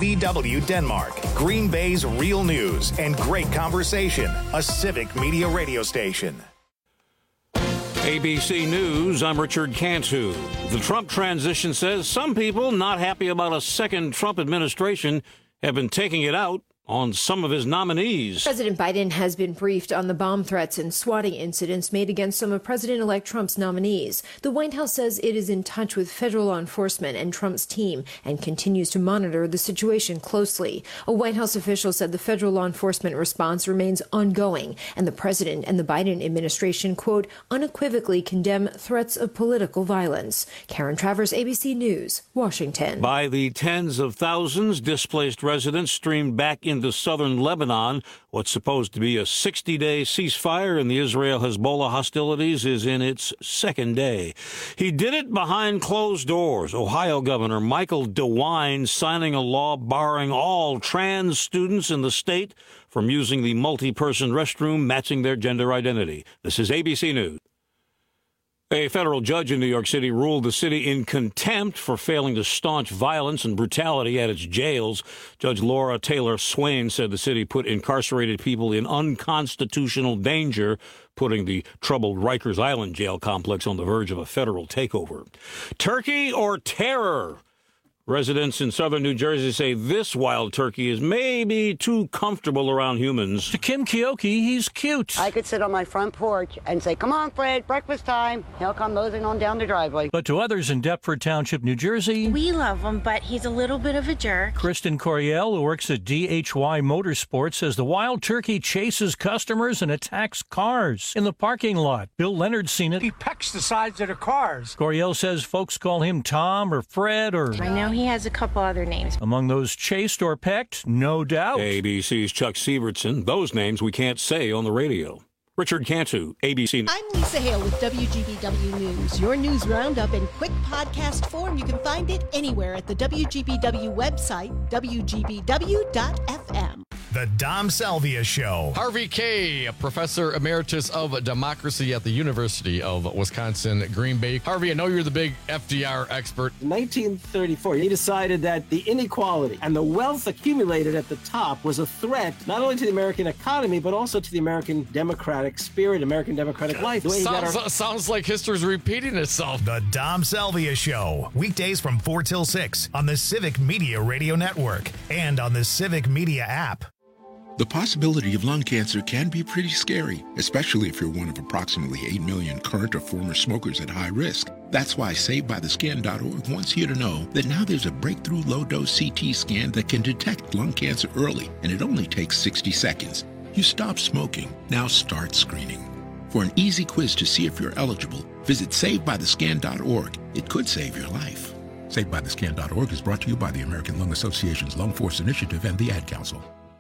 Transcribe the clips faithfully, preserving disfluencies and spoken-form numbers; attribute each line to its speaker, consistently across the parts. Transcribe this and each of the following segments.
Speaker 1: B W Denmark, Green Bay's real news and great conversation, a civic media radio station.
Speaker 2: A B C News, I'm Richard Cantu. The Trump transition says some people not happy about a second Trump administration have been taking it out on some of his nominees.
Speaker 3: President Biden has been briefed on the bomb threats and swatting incidents made against some of President-elect Trump's nominees. The White House says it is in touch with federal law enforcement and Trump's team and continues to monitor the situation closely. A White House official said the federal law enforcement response remains ongoing, and the president and the Biden administration, quote, unequivocally condemn threats of political violence. Karen Travers, A B C News, Washington.
Speaker 2: By the tens of thousands, displaced residents streamed back in into southern Lebanon. What's supposed to be a sixty-day ceasefire in the Israel-Hezbollah hostilities is in its second day. He did it behind closed doors. Ohio Governor Michael DeWine signing a law barring all trans students in the state from using the multi-person restroom matching their gender identity. This is A B C News. A federal judge in New York City ruled the city in contempt for failing to staunch violence and brutality at its jails. Judge Laura Taylor Swain said the city put incarcerated people in unconstitutional danger, putting the troubled Rikers Island jail complex on the verge of a federal takeover. Turkey or terror? Residents in southern New Jersey say this wild turkey is maybe too comfortable around humans.
Speaker 4: To Kim Kioki, he's cute.
Speaker 5: I could sit on my front porch and say, come on, Fred, breakfast time. He'll come moseying on down the driveway.
Speaker 4: But to others in Deptford Township, New Jersey,
Speaker 6: we love him, but he's a little bit of a jerk.
Speaker 4: Kristen Coriel, who works at D H Y Motorsports, says the wild turkey chases customers and attacks cars in the parking lot. Bill Leonard's seen it.
Speaker 7: He pecks the sides of the cars.
Speaker 4: Coriel says folks call him Tom or Fred or...
Speaker 6: I know he has a couple other names.
Speaker 4: Among those chased or pecked, no doubt.
Speaker 2: A B C's Chuck Sievertson. Those names we can't say on the radio. Richard Cantu, A B C.
Speaker 8: I'm Lisa Hale with W G B W News. Your news roundup in quick podcast form. You can find it anywhere at the W G B W website, W G B W dot F M.
Speaker 1: The Dom Salvia Show.
Speaker 9: Harvey Kaye, Professor Emeritus of Democracy at the University of Wisconsin, Green Bay. Harvey, I know you're the big F D R expert.
Speaker 10: In nineteen thirty-four, he decided that the inequality and the wealth accumulated at the top was a threat not only to the American economy, but also to the American democratic spirit, American democratic life. The way
Speaker 9: sounds,
Speaker 10: our-
Speaker 9: sounds like history's repeating itself.
Speaker 1: The Dom Salvia Show. Weekdays from four till six on the Civic Media Radio Network and on the Civic Media app.
Speaker 11: The possibility of lung cancer can be pretty scary, especially if you're one of approximately eight million current or former smokers at high risk. That's why Saved By The Scan dot org wants you to know that now there's a breakthrough low-dose C T scan that can detect lung cancer early, and it only takes sixty seconds. You stop smoking, now start screening. For an easy quiz to see if you're eligible, visit Saved By The Scan dot org. It could save your life. Saved By The Scan dot org is brought to you by the American Lung Association's Lung Force Initiative and the Ad Council.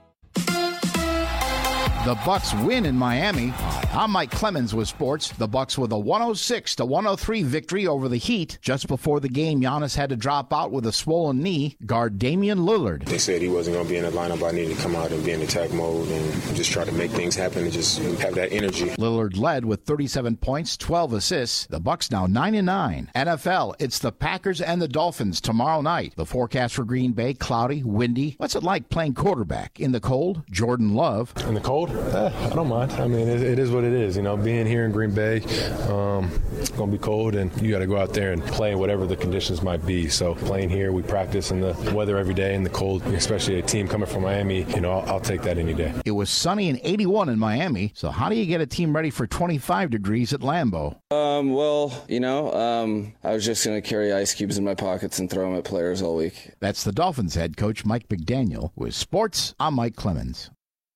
Speaker 12: The Bucks win in Miami. I'm Mike Clemens with sports. The Bucks with a one oh six to one oh three victory over the Heat. Just before the game, Giannis had to drop out with a swollen knee. Guard Damian Lillard.
Speaker 13: They said he wasn't going to be in the lineup. I needed to come out and be in attack mode and just try to make things happen and just have that energy.
Speaker 12: Lillard led with thirty-seven points, twelve assists. The Bucks now nine and nine. N F L, it's the Packers and the Dolphins tomorrow night. The forecast for Green Bay, cloudy, windy. What's it like playing quarterback in the cold? Jordan Love.
Speaker 14: In the cold? Eh, I don't mind. I mean, it, it is what it is. You know, being here in Green Bay, um, it's going to be cold, and you got to go out there and play whatever the conditions might be. So playing here, we practice in the weather every day in the cold, especially a team coming from Miami. You know, I'll, I'll take that any day.
Speaker 12: It was sunny and eighty-one in Miami. So how do you get a team ready for twenty-five degrees at Lambeau?
Speaker 15: Um, well, you know, um, I was just going to carry ice cubes in my pockets and throw them at players all week.
Speaker 12: That's the Dolphins head coach, Mike McDaniel. With sports, I'm Mike Clemens.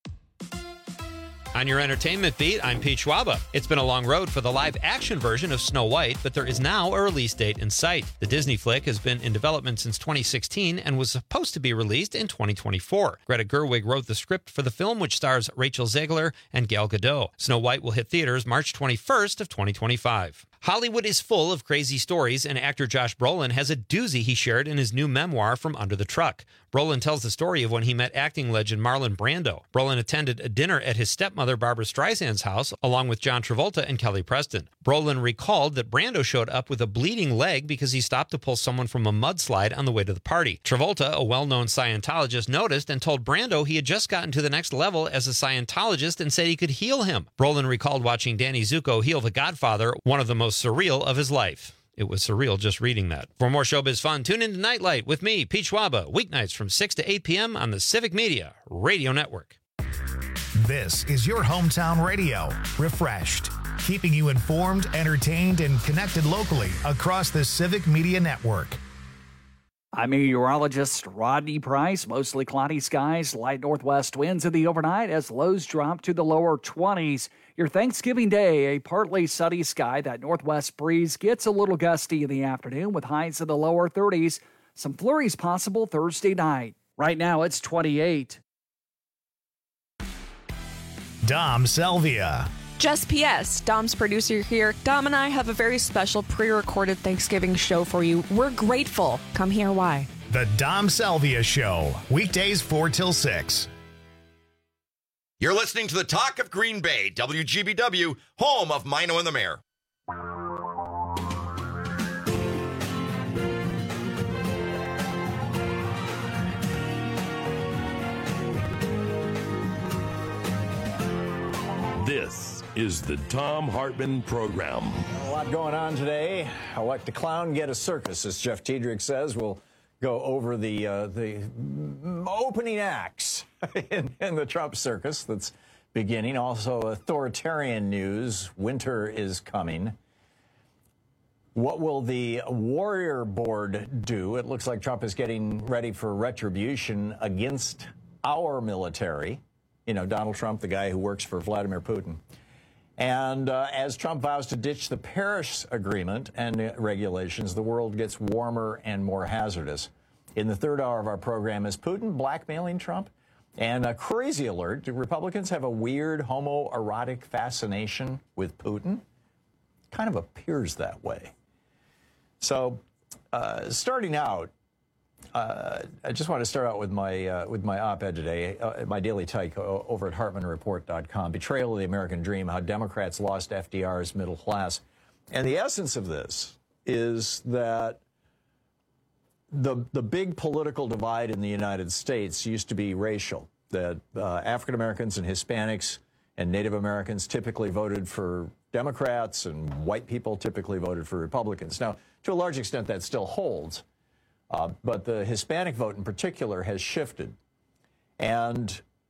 Speaker 16: On your entertainment beat, I'm Pete Schwaba. It's been a long road for the live-action version of Snow White, but there is now a release date in sight. The Disney flick has been in development since twenty sixteen and was supposed to be released in twenty twenty-four. Greta Gerwig wrote the script for the film, which stars Rachel Zegler and Gal Gadot. Snow White will hit theaters March twenty-first of twenty twenty-five. Hollywood is full of crazy stories, and actor Josh Brolin has a doozy he shared in his new memoir, From Under the Truck. Brolin tells the story of when he met acting legend Marlon Brando. Brolin attended a dinner at his stepmother Barbra Streisand's house, along with John Travolta and Kelly Preston. Brolin recalled that Brando showed up with a bleeding leg because he stopped to pull someone from a mudslide on the way to the party. Travolta, a well-known Scientologist, noticed and told Brando he had just gotten to the next level as a Scientologist and said he could heal him. Brolin recalled watching Danny Zuko heal The Godfather, one of the most surreal of his life. It was surreal just reading that. For more showbiz fun, tune in to Nightlight with me, Pete Schwaba, weeknights from six to eight p.m. on the Civic Media Radio Network.
Speaker 1: This is your hometown radio, refreshed, keeping you informed, entertained, and connected locally across the Civic Media Network.
Speaker 17: I'm meteorologist Rodney Price. Mostly cloudy skies, light northwest winds in the overnight as lows drop to the lower twenties. Your Thanksgiving Day, a partly sunny sky. That northwest breeze gets a little gusty in the afternoon with highs in the lower thirties. Some flurries possible Thursday night. Right now it's twenty-eight.
Speaker 1: Dom Selvia.
Speaker 18: Just P S, Dom's producer here. Dom and I have a very special pre-recorded Thanksgiving show for you. We're grateful. Come hear why.
Speaker 1: The Dom Selvia Show, weekdays four till six.
Speaker 19: You're listening to the Talk of Green Bay, W G B W, home of Mino and the Mayor.
Speaker 20: This is the Thom Hartmann Program.
Speaker 21: A lot going on today. I'll let the clown get a circus, as Jeff Tiedrich says. We'll go over the uh, the opening acts in, in the Trump circus that's beginning. Also, authoritarian news. Winter is coming. What will the Warrior Board do? It looks like Trump is getting ready for retribution against our military. You know, Donald Trump, the guy who works for Vladimir Putin. And uh, as Trump vows to ditch the Paris Agreement and uh, regulations, the world gets warmer and more hazardous. In the third hour of our program, is Putin blackmailing Trump? And a crazy alert, do Republicans have a weird homoerotic fascination with Putin? Kind of appears that way. So, uh, starting out, Uh, I just want to start out with my uh, with my op-ed today, uh, my daily take over at Hartmann Report dot com. Betrayal of the American Dream, how Democrats lost F D R's middle class. And the essence of this is that the the big political divide in the United States used to be racial, that uh, African Americans and Hispanics and Native Americans typically voted for Democrats and white people typically voted for Republicans. Now, to a large extent, that still holds. Uh, but the Hispanic vote in particular has shifted. And,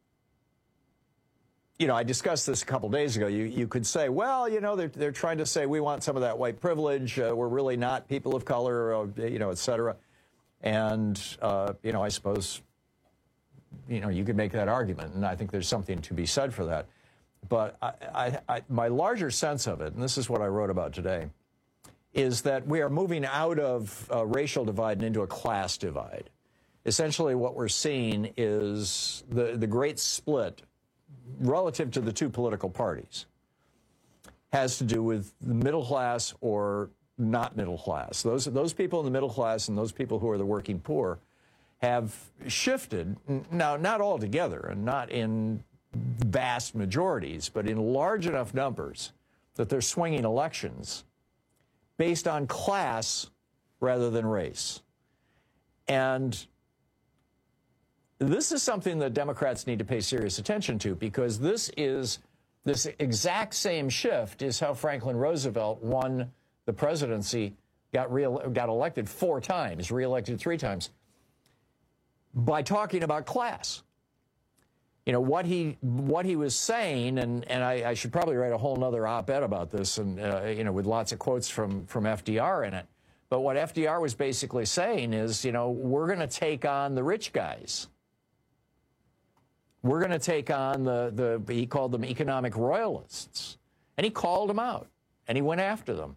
Speaker 21: you know, I discussed this a couple days ago. You, you could say, well, you know, they're, they're trying to say we want some of that white privilege. Uh, we're really not people of color, uh, you know, et cetera. And, uh, you know, I suppose, you know, you could make that argument. And I think there's something to be said for that. But I, I, I, my larger sense of it, and this is what I wrote about today, is that we are moving out of a racial divide and into a class divide. Essentially, what we're seeing is the, the great split relative to the two political parties has to do with the middle class or not middle class. Those, those people in the middle class and those people who are the working poor have shifted, now not all together and not in vast majorities, but in large enough numbers that they're swinging elections based on class rather than race. And this is something that Democrats need to pay serious attention to, because this is, this exact same shift is how Franklin Roosevelt won the presidency, got, re- got elected four times, reelected three times, by talking about class. You know, what he what he was saying, and, and I, I should probably write a whole nother op-ed about this, and, uh, you know, with lots of quotes from, from F D R in it. But what F D R was basically saying is, you know, we're going to take on the rich guys. We're going to take on the, the, he called them economic royalists. And he called them out, and he went after them.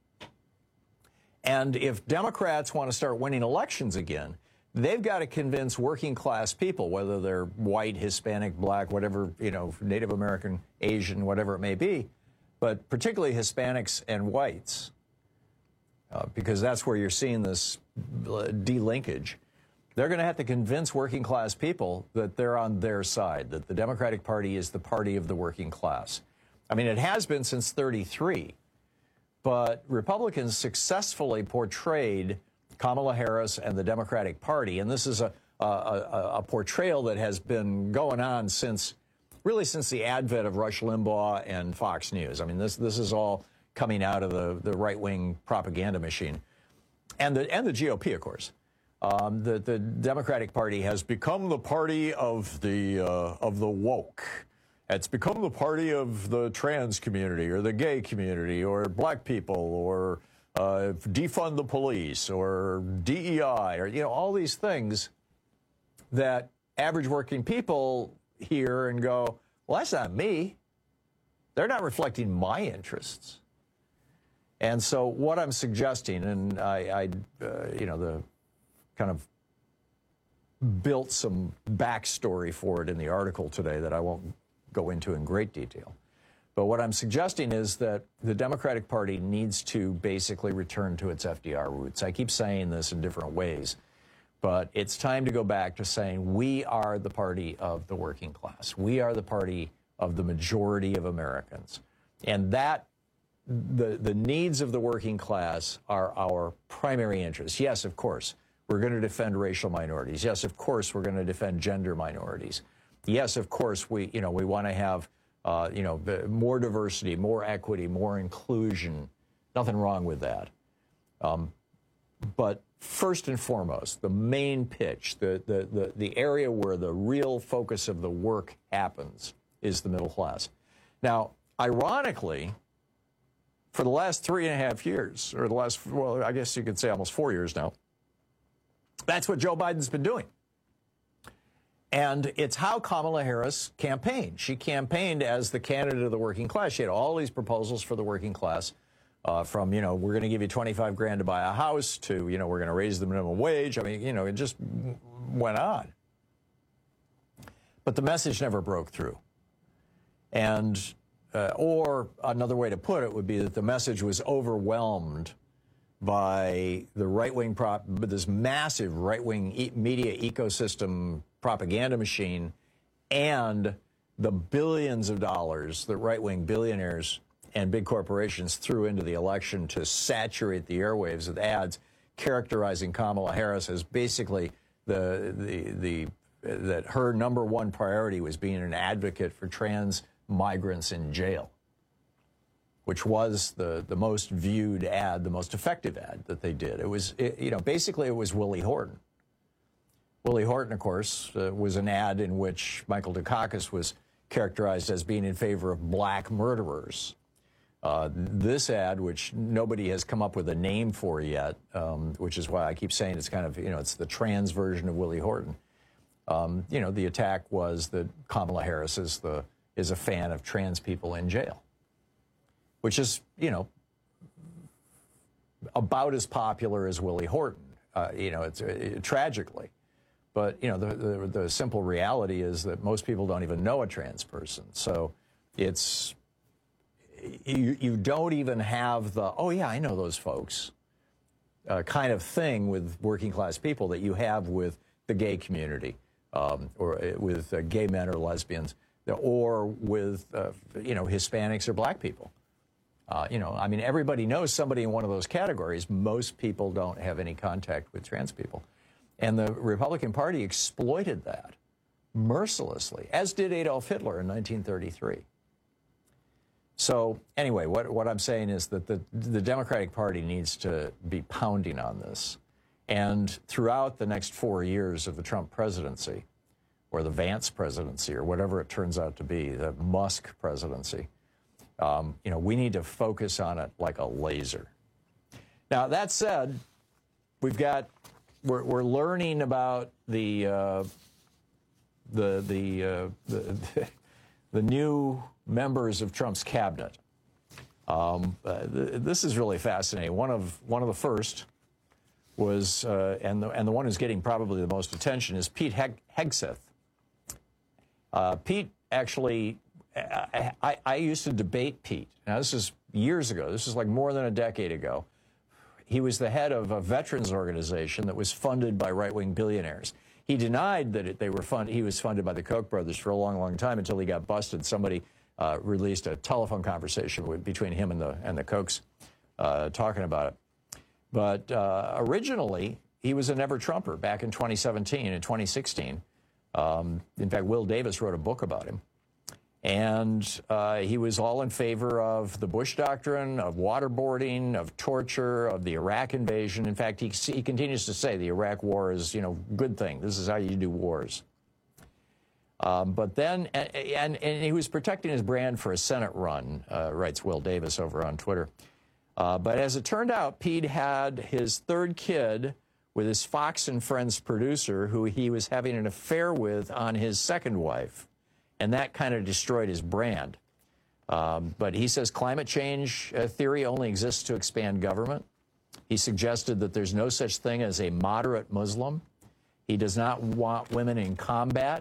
Speaker 21: And if Democrats want to start winning elections again, they've got to convince working-class people, whether they're white, Hispanic, black, whatever, you know, Native American, Asian, whatever it may be, but particularly Hispanics and whites, uh, because that's where you're seeing this delinkage. They're going to have to convince working class people that they're on their side, that the Democratic Party is the party of the working class. I mean, it has been since thirty-three, but Republicans successfully portrayed Kamala Harris and the Democratic Party, and this is a, a, a, a portrayal that has been going on since, really since the advent of Rush Limbaugh and Fox News. I mean, this this is all coming out of the, the right-wing propaganda machine. And the, and the G O P, of course. Um, the, the Democratic Party has become the party of the, uh, of the woke. It's become the party of the trans community or the gay community or black people or uh, defund the police or D E I or, you know, all these things that average working people hear and go, well, that's not me. They're not reflecting my interests. And so what I'm suggesting, and I, I uh, you know, the kind of built some backstory for it in the article today that I won't go into in great detail. But what I'm suggesting is that the Democratic Party needs to basically return to its F D R roots. I keep saying this in different ways, but it's time to go back to saying we are the party of the working class. We are the party of the majority of Americans. And that The, the needs of the working class are our primary interests. Yes, of course, we're going to defend racial minorities. Yes, of course, we're going to defend gender minorities. Yes, of course, we, you know, we want to have, uh, you know, more diversity, more equity, more inclusion. Nothing wrong with that. Um, but first and foremost, the main pitch, the, the, the, the area where the real focus of the work happens is the middle class. Now, ironically, for the last three and a half years, or the last, well, I guess you could say almost four years now, that's what Joe Biden's been doing. And it's how Kamala Harris campaigned. She campaigned as the candidate of the working class. She had all these proposals for the working class, uh, from, you know, we're going to give you twenty-five grand to buy a house to, you know, we're going to raise the minimum wage. I mean, you know, it just went on. But the message never broke through. And Uh, or another way to put it would be that the message was overwhelmed by the right-wing prop, this massive right-wing e- media ecosystem propaganda machine and the billions of dollars that right-wing billionaires and big corporations threw into the election to saturate the airwaves with ads characterizing Kamala Harris as basically the, the, the, that her number one priority was being an advocate for trans migrants in jail, which was the, the most viewed ad, the most effective ad that they did. It was, it, you know, basically it was Willie Horton. Willie Horton, of course, uh, was an ad in which Michael Dukakis was characterized as being in favor of black murderers. Uh, this ad, which nobody has come up with a name for yet, um, which is why I keep saying it's kind of, you know, it's the trans version of Willie Horton. Um, you know, the attack was that Kamala Harris is the is a fan of trans people in jail, which is, you know, about as popular as Willie Horton, uh, you know, it's it, tragically. But, you know, the, the, the simple reality is that most people don't even know a trans person. So it's, you, you don't even have the, oh, yeah, I know those folks, uh, kind of thing with working class people that you have with the gay community, um, or uh, with uh, gay men or lesbians, or with, uh, you know, Hispanics or black people. Uh, you know, I mean, everybody knows somebody in one of those categories. Most people don't have any contact with trans people. And the Republican Party exploited that mercilessly, as did Adolf Hitler in nineteen thirty-three. So anyway, what, what I'm saying is that the, the Democratic Party needs to be pounding on this. And throughout the next four years of the Trump presidency, or the Vance presidency, or whatever it turns out to be, the Musk presidency, um, you know, we need to focus on it like a laser. Now, that said, we've got, we're, we're learning about the, uh, the, the, uh, the, the new members of Trump's cabinet. Um, uh, th- this is really fascinating. One of, one of the first was, uh, and, the, and the one who's getting probably the most attention is Pete Heg- Hegseth. Uh, Pete actually I, I, I used to debate Pete. Now, this is years ago. This is like more than a decade ago. He was the head of a veterans organization that was funded by right-wing billionaires. He denied that it, they were fund, he was funded by the Koch brothers for a long, long time until he got busted. Somebody uh, released a telephone conversation with, between him and the, and the Kochs uh, talking about it. But uh, originally, he was a never-Trumper back in twenty seventeen and twenty sixteen. Um, in fact, Will Davis wrote a book about him. And uh, he was all in favor of the Bush doctrine, of waterboarding, of torture, of the Iraq invasion. In fact, he, he continues to say the Iraq war is, you know, good thing. This is how you do wars. Um, but then, and, and, and he was protecting his brand for a Senate run, uh, writes Will Davis over on Twitter. Uh, but as it turned out, Pete had his third kid with his Fox and Friends producer, who he was having an affair with on his second wife. And that kind of destroyed his brand. Um, but he says climate change uh, theory only exists to expand government. He suggested that there's no such thing as a moderate Muslim. He does not want women in combat.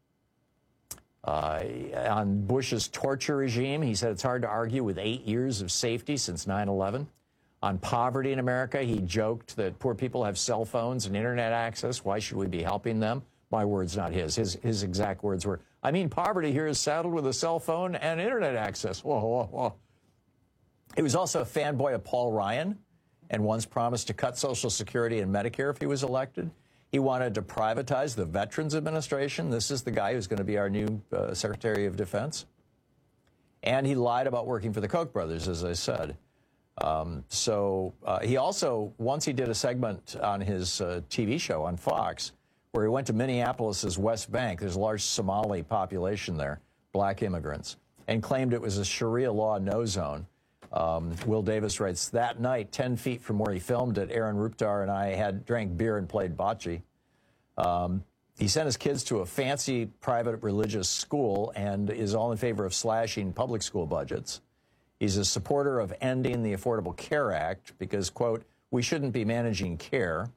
Speaker 21: Uh, on Bush's torture regime, he said it's hard to argue with eight years of safety since nine eleven. On poverty in America, he joked that poor people have cell phones and internet access. Why should we be helping them? My words, not his. His, his exact words were, I mean, poverty here is saddled with a cell phone and internet access. Whoa, whoa, whoa. He was also a fanboy of Paul Ryan and once promised to cut Social Security and Medicare if he was elected. He wanted to privatize the Veterans Administration. This is the guy who's going to be our new uh, Secretary of Defense. And he lied about working for the Koch brothers, as I said. Um, so uh, he also, once he did a segment on his uh, T V show on Fox, where he went to Minneapolis's West Bank. There's a large Somali population there, black immigrants, and claimed it was a Sharia law no zone. Um, Will Davis writes, that night, ten feet from where he filmed it, Aaron Ruptar and I had drank beer and played bocce. Um, he sent his kids to a fancy private religious school and is all in favor of slashing public school budgets. He's a supporter of ending the Affordable Care Act because, quote, we shouldn't be managing care.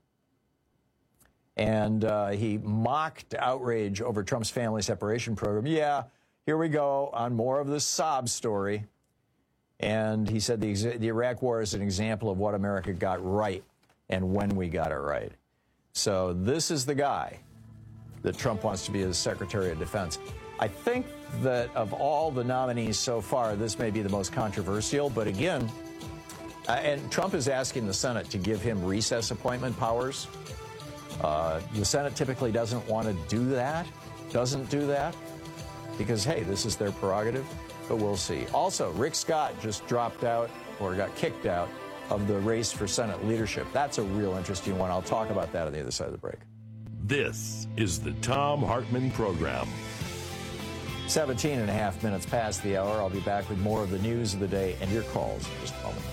Speaker 21: And uh, he mocked outrage over Trump's family separation program. Yeah, here we go on more of this sob story. And he said the, the Iraq war is an example of what America got right and when we got it right. So this is the guy that Trump wants to be his Secretary of Defense. I think that of all the nominees so far, this may be the most controversial. But again, uh, and Trump is asking the Senate to give him recess appointment powers. Uh, the Senate typically doesn't want to do that, doesn't do that, because, hey, this is their prerogative, but we'll see. Also, Rick Scott just dropped out or got kicked out of the race for Senate leadership. That's a real interesting one. I'll talk about that on the other side of the break.
Speaker 20: This is the Thom Hartmann Program.
Speaker 21: seventeen and a half minutes past the hour. I'll be back with more of the news of the day and your calls in just a moment.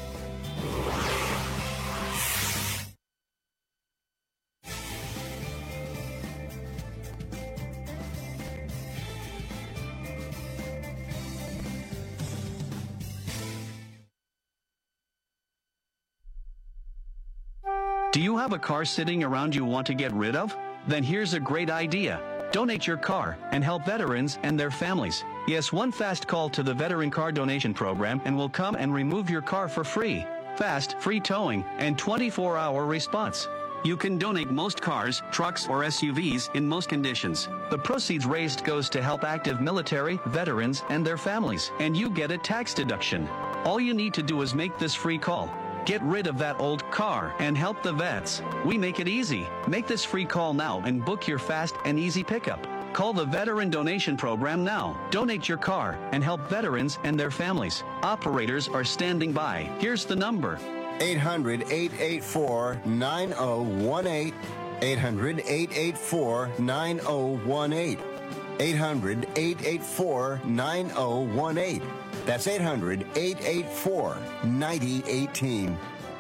Speaker 3: Do you have a car sitting around you want to get rid of? Then here's a great idea. Donate your car and help veterans and their families. Yes, one fast call to the Veteran Car Donation Program and we'll come and remove your car for free. Fast, free towing, and twenty-four hour response. You can donate most cars, trucks, or S U Vs in most conditions. The proceeds raised goes to help active military, veterans, and their families, and you get a tax deduction. All you need to do is make this free call. Get rid of that old car and help the vets. We make it easy. Make this free call now and book your fast and easy pickup. Call the Veteran Donation Program now. Donate your car and help veterans and their families. Operators are standing by. Here's the number.
Speaker 22: eight hundred, eight eight four, nine oh one eight. eight hundred, eight eight four, nine oh one eight. eight hundred, eight eight four, nine oh one eight. That's eight hundred, eight eight four, nine oh one eight.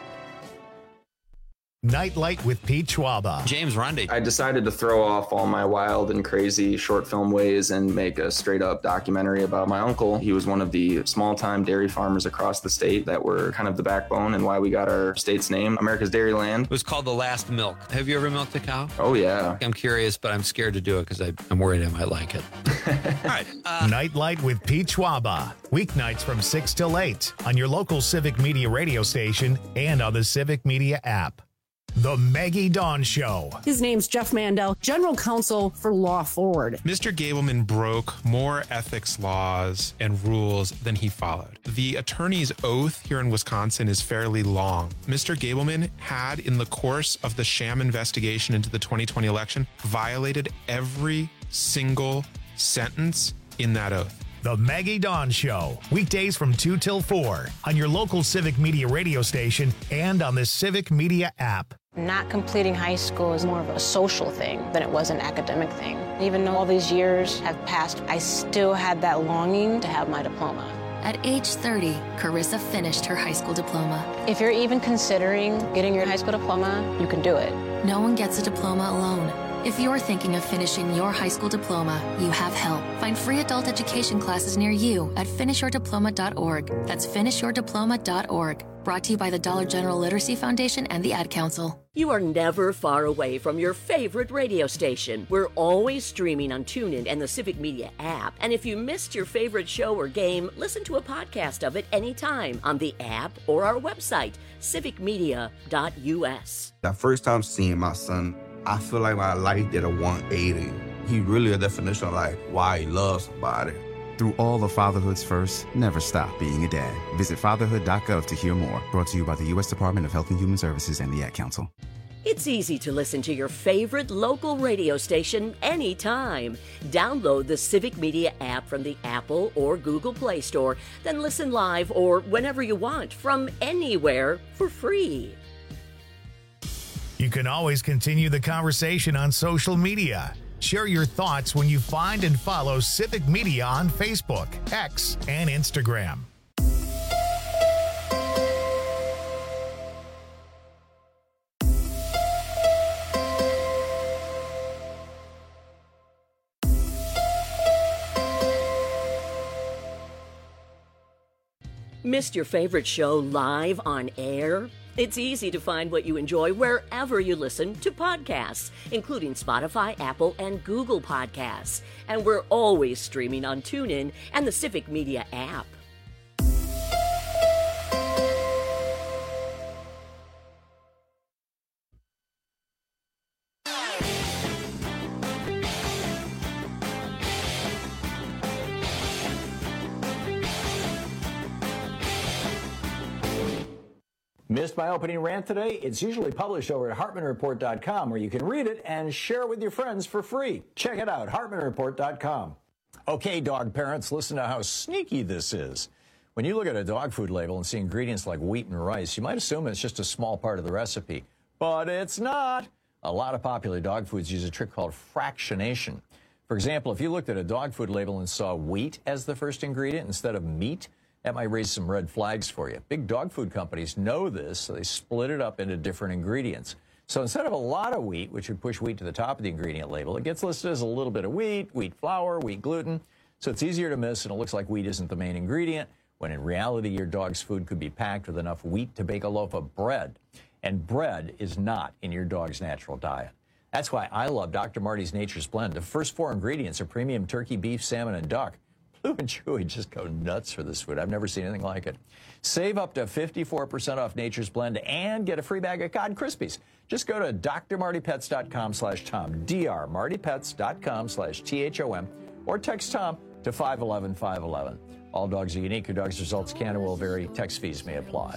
Speaker 1: Nightlight with Pete Schwaba.
Speaker 16: James Runde.
Speaker 23: I decided to throw off all my wild and crazy short film ways and make a straight up documentary about my uncle. He was one of the small time dairy farmers across the state that were kind of the backbone and why we got our state's name, America's Dairyland.
Speaker 16: It was called The Last Milk. Have you ever milked a cow?
Speaker 23: Oh, yeah.
Speaker 16: I'm curious, but I'm scared to do it because I'm worried I might like it.
Speaker 1: right. Uh, Nightlight with Pete Schwaba. Weeknights from six till eight on your local Civic Media radio station and on the Civic Media app. The Maggie Dawn Show.
Speaker 5: His name's Jeff Mandel, General Counsel for Law Forward.
Speaker 6: Mister Gableman broke more ethics laws and rules than he followed. The attorney's oath here in Wisconsin is fairly long. Mister Gableman had, in the course of the sham investigation into the twenty twenty election, violated every single sentence in that oath.
Speaker 1: The Maggie Dawn Show, weekdays from two till four on your local Civic Media radio station and on the Civic Media app.
Speaker 7: Not completing high school is more of a social thing than it was an academic thing. Even though all these years have passed, I still had that longing to have my diploma.
Speaker 24: At age thirty, Carissa finished her high school diploma.
Speaker 7: If you're even considering getting your high school diploma, you can do it.
Speaker 24: No one gets a diploma alone. If you're thinking of finishing your high school diploma, you have help. Find free adult education classes near you at finish your diploma dot org. That's finish your diploma dot org. Brought to you by the Dollar General Literacy Foundation and the Ad Council.
Speaker 25: You are never far away from your favorite radio station. We're always streaming on TuneIn and the Civic Media app. And if you missed your favorite show or game, listen to a podcast of it anytime on the app or our website, civic media dot u s.
Speaker 26: The first time seeing my son, I feel like my life did a one eighty. He really a definition of like why he loves somebody.
Speaker 27: Through all the fatherhood's first, never stop being a dad. Visit fatherhood dot gov to hear more. Brought to you by the U S Department of Health and Human Services and the Ad Council.
Speaker 25: It's easy to listen to your favorite local radio station anytime. Download the Civic Media app from the Apple or Google Play Store, then listen live or whenever you want from anywhere for free.
Speaker 1: You can always continue the conversation on social media. Share your thoughts when you find and follow Civic Media on Facebook, X, and Instagram.
Speaker 25: Missed your favorite show live on air? It's easy to find what you enjoy wherever you listen to podcasts, including Spotify, Apple, and Google Podcasts. And we're always streaming on TuneIn and the Civic Media app.
Speaker 21: Missed my opening rant today? It's usually published over at hartman report dot com, where you can read it and share it with your friends for free. Check it out, hartman report dot com. Okay, dog parents, listen to how sneaky this is. When you look at a dog food label and see ingredients like wheat and rice, you might assume it's just a small part of the recipe. But it's not. A lot of popular dog foods use a trick called fractionation. For example, if you looked at a dog food label and saw wheat as the first ingredient instead of meat, that might raise some red flags for you. Big dog food companies know this, so they split it up into different ingredients. So instead of a lot of wheat, which would push wheat to the top of the ingredient label, it gets listed as a little bit of wheat, wheat flour, wheat gluten. So it's easier to miss, and it looks like wheat isn't the main ingredient, when in reality your dog's food could be packed with enough wheat to bake a loaf of bread. And bread is not in your dog's natural diet. That's why I love Doctor Marty's Nature's Blend. The first four ingredients are premium turkey, beef, salmon, and duck. Blue and Chewy just go nuts for this food. I've never seen anything like it. Save up to fifty-four percent off Nature's Blend and get a free bag of Cod Krispies. Just go to d r marty pets dot com slash tom, d r marty pets dot com slash T H O M, or text Tom to five one one, five one one. All dogs are unique. Your dog's results can and will vary. Text fees may apply.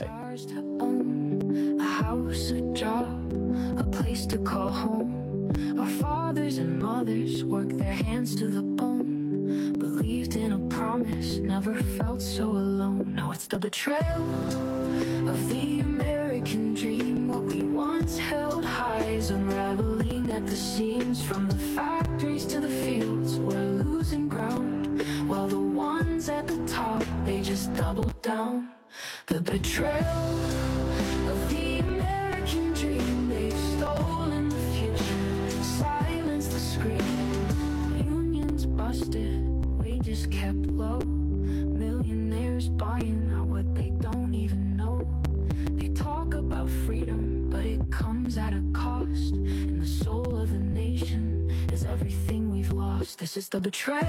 Speaker 28: A house, a job, a place to call home. Our fathers and mothers worked their hands to the bone. Believed in a promise, never felt so alone. Now it's the betrayal of the American dream. What we once held high is unraveling at the seams. From the factories to the fields, we're losing ground, while the ones at the top, they just double down. The betrayal of the American dream, they've stolen the future, silenced the scream. Unions busted, wages kept low, millionaires buying out what they don't even know. They talk about freedom, but it comes at a cost, and the soul of the nation is everything we've lost. close. This is the betrayal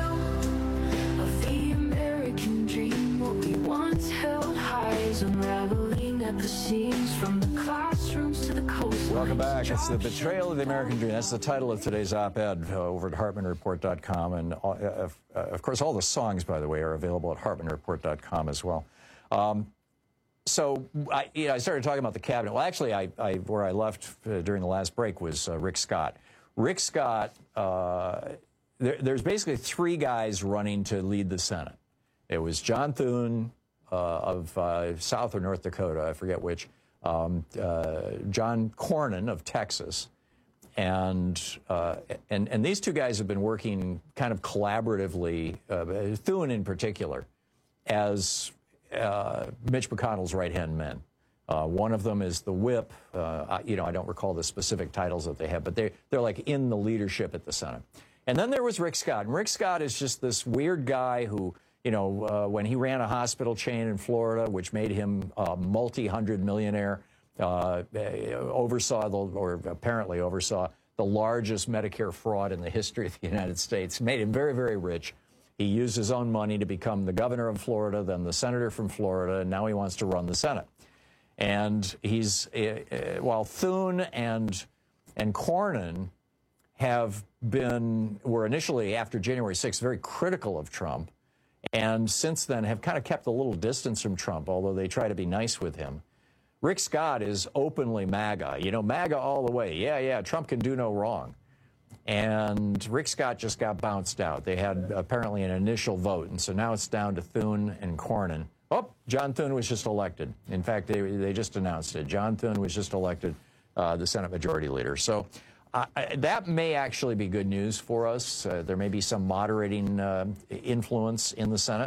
Speaker 28: of the American dream. What we once held high is unraveling at the seams, from the classrooms to the coast.
Speaker 21: Welcome back. It's the betrayal of the American dream. That's the title of today's op-ed uh, over at Hartman Report dot com. And, uh, uh, of course, all the songs, by the way, are available at Hartman Report dot com as well. Um, so I, you know, I started talking about the cabinet. Well, actually, I, I, where I left uh, during the last break was uh, Rick Scott. Rick Scott, uh, there, there's basically three guys running to lead the Senate. It was John Thune uh, of uh, South or North Dakota, I forget which, um, uh, John Cornyn of Texas, and, uh, and and these two guys have been working kind of collaboratively, uh, Thune in particular, as uh, Mitch McConnell's right-hand men. Uh, one of them is the whip. Uh, I, you know, I don't recall the specific titles that they have, but they they're like in the leadership at the Senate. And then there was Rick Scott. And Rick Scott is just this weird guy who, you know, uh, when he ran a hospital chain in Florida, which made him a multi-hundred millionaire, uh, oversaw the, or apparently oversaw the largest Medicare fraud in the history of the United States, made him very, very rich. He used his own money to become the governor of Florida, then the senator from Florida, and now he wants to run the Senate. And he's, uh, uh, while Thune and, and Cornyn have been, were initially after January sixth very critical of Trump, and since then have kind of kept a little distance from Trump, although they try to be nice with him. Rick Scott is openly MAGA, you know, MAGA all the way. Yeah, yeah, Trump can do no wrong. And Rick Scott just got bounced out. They had apparently an initial vote, and so now it's down to Thune and Cornyn. Oh, John Thune was just elected. In fact, they, they just announced it. John Thune was just elected uh, the Senate Majority Leader. So uh, that may actually be good news for us. Uh, there may be some moderating uh, influence in the Senate.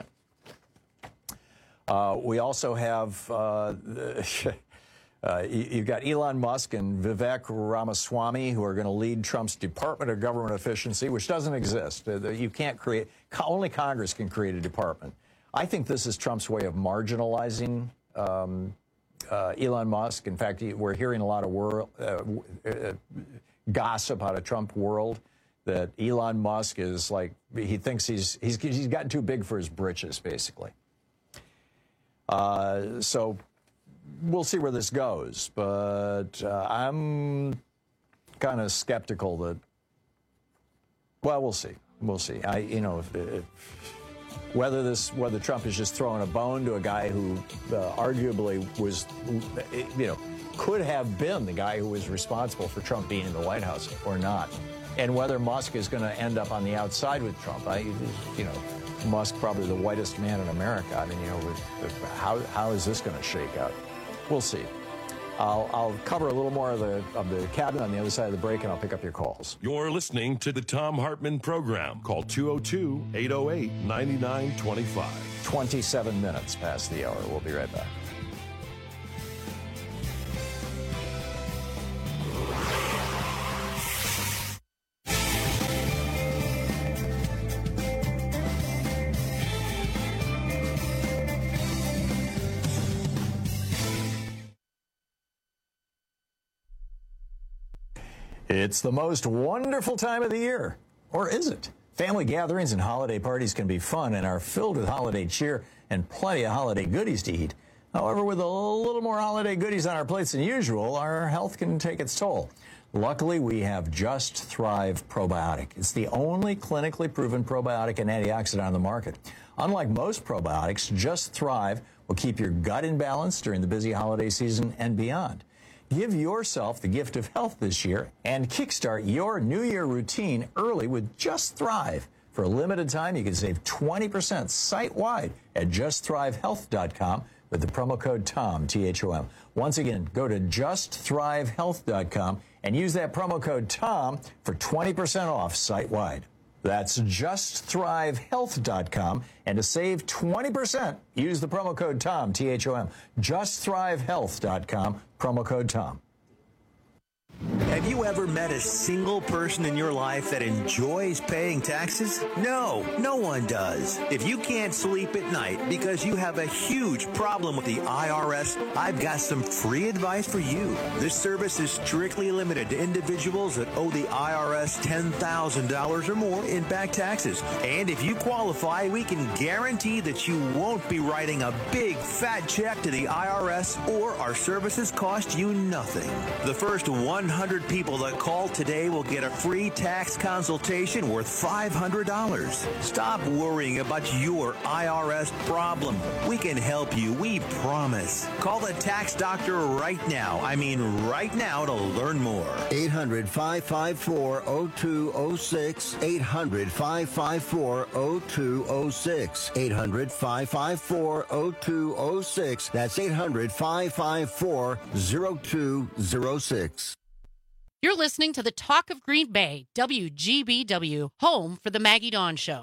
Speaker 21: Uh, we also have, uh, uh, you've got Elon Musk and Vivek Ramaswamy, who are going to lead Trump's Department of Government Efficiency, which doesn't exist. Uh, you can't create, only Congress can create a department. I think this is Trump's way of marginalizing um, uh, Elon Musk. In fact, we're hearing a lot of wor uh, uh, gossip out of Trump world that Elon Musk is like, he thinks he's, he's, he's gotten too big for his britches, basically. Uh, so we'll see where this goes. But uh, I'm kind of skeptical that, well, we'll see. We'll see. I, you know, if, if Whether this, whether Trump is just throwing a bone to a guy who uh, arguably was, you know, could have been the guy who was responsible for Trump being in the White House or not, and whether Musk is going to end up on the outside with Trump. I, you know, Musk probably the whitest man in America. I mean, you know, with, with how how is this going to shake out? We'll see. I'll, I'll cover a little more of the, of the cabinet on the other side of the break, and I'll pick up your calls.
Speaker 20: You're listening to the Thom Hartmann Program. Call two oh two, eight oh eight, nine nine two five.
Speaker 21: twenty-seven minutes past the hour. We'll be right back. It's the most wonderful time of the year. Or is it? Family gatherings and holiday parties can be fun and are filled with holiday cheer and plenty of holiday goodies to eat. However, with a little more holiday goodies on our plates than usual, our health can take its toll. Luckily, we have Just Thrive Probiotic. It's the only clinically proven probiotic and antioxidant on the market. Unlike most probiotics, Just Thrive will keep your gut in balance during the busy holiday season and beyond. Give yourself the gift of health this year and kickstart your New Year routine early with Just Thrive. For a limited time, you can save twenty percent site-wide at just thrive health dot com with the promo code TOM, T H O M. Once again, go to just thrive health dot com and use that promo code TOM for twenty percent off site-wide. That's just thrive health dot com, and to save twenty percent, use the promo code TOM, T H O M. just thrive health dot com, promo code TOM.
Speaker 2: Have you ever met a single person in your life that enjoys paying taxes? No, no one does. If you can't sleep at night because you have a huge problem with the I R S, I've got some free advice for you. This service is strictly limited to individuals that owe the I R S ten thousand dollars or more in back taxes. And if you qualify, we can guarantee that you won't be writing a big fat check to the I R S, or our services cost you nothing. The first one hundred people that call today will get a free tax consultation worth five hundred dollars. Stop worrying about your I R S problem. We can help you, we promise. Call the tax doctor right now. I mean right now to learn more.
Speaker 22: eight hundred, five five four, oh two oh six. eight hundred, five five four, oh two oh six. eight hundred, five five four, oh two oh six. That's eight hundred, five five four, oh two oh six.
Speaker 4: You're listening to the Talk of Green Bay, W G B W, home for the Maggie Dawn Show.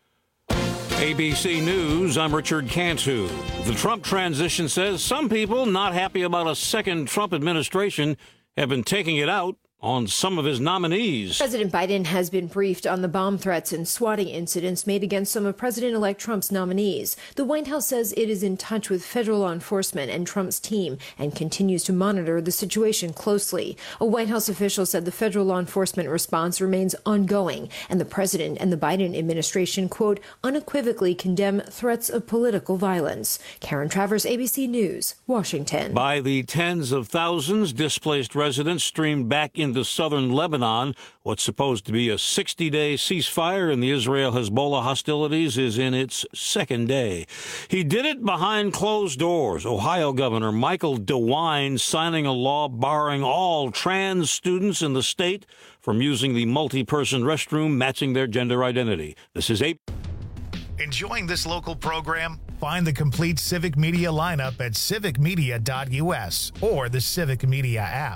Speaker 8: A B C News, I'm Richard Cantu. The Trump transition says some people not happy about a second Trump administration have been taking it out on some of his nominees.
Speaker 9: President Biden has been briefed on the bomb threats and swatting incidents made against some of President-elect Trump's nominees. The White House says it is in touch with federal law enforcement and Trump's team and continues to monitor the situation closely. A White House official said the federal law enforcement response remains ongoing, and the president and the Biden administration, quote, unequivocally condemn threats of political violence. Karen Travers, A B C News, Washington.
Speaker 8: By the tens of thousands, displaced residents streamed back into southern Lebanon. What's supposed to be a sixty-day ceasefire in the Israel-Hezbollah hostilities is in its second day. He did it behind closed doors. Ohio Governor Michael DeWine signing a law barring all trans students in the state from using the multi-person restroom matching their gender identity. This is a...
Speaker 1: Enjoying this local program? Find the complete Civic Media lineup at civic media dot u s or the Civic Media app.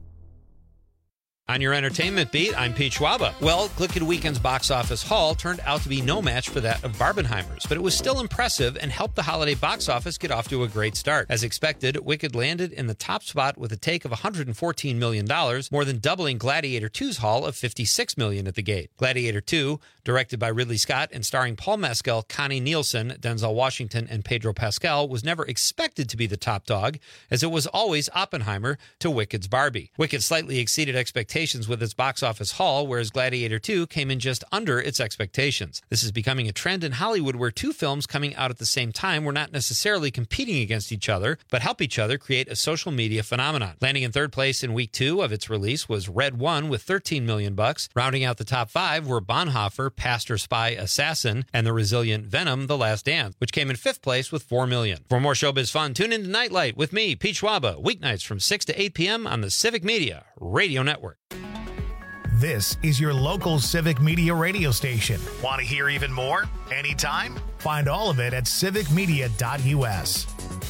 Speaker 16: On your entertainment beat, I'm Pete Schwaba. Well, Glicked Weekend's box office haul turned out to be no match for that of Barbenheimer's, but it was still impressive and helped the holiday box office get off to a great start. As expected, Wicked landed in the top spot with a take of one hundred fourteen million dollars, more than doubling Gladiator two's haul of fifty-six million dollars at the gate. Gladiator two, directed by Ridley Scott and starring Paul Mescal, Connie Nielsen, Denzel Washington, and Pedro Pascal, was never expected to be the top dog, as it was always Oppenheimer to Wicked's Barbie. Wicked slightly exceeded expectations with its box office haul, whereas Gladiator two came in just under its expectations. This is becoming a trend in Hollywood where two films coming out at the same time were not necessarily competing against each other, but help each other create a social media phenomenon. Landing in third place in week two of its release was Red One with thirteen million bucks. Rounding out the top five were Bonhoeffer, Pastor Spy Assassin, and the resilient Venom, The Last Dance, which came in fifth place with four million. For more showbiz fun, tune in to Nightlight with me, Pete Schwaba, weeknights from six to eight p.m. on the Civic Media Radio Network.
Speaker 1: This is your local Civic Media radio station. Want to hear even more? Anytime? Find all of it at civic media dot u s.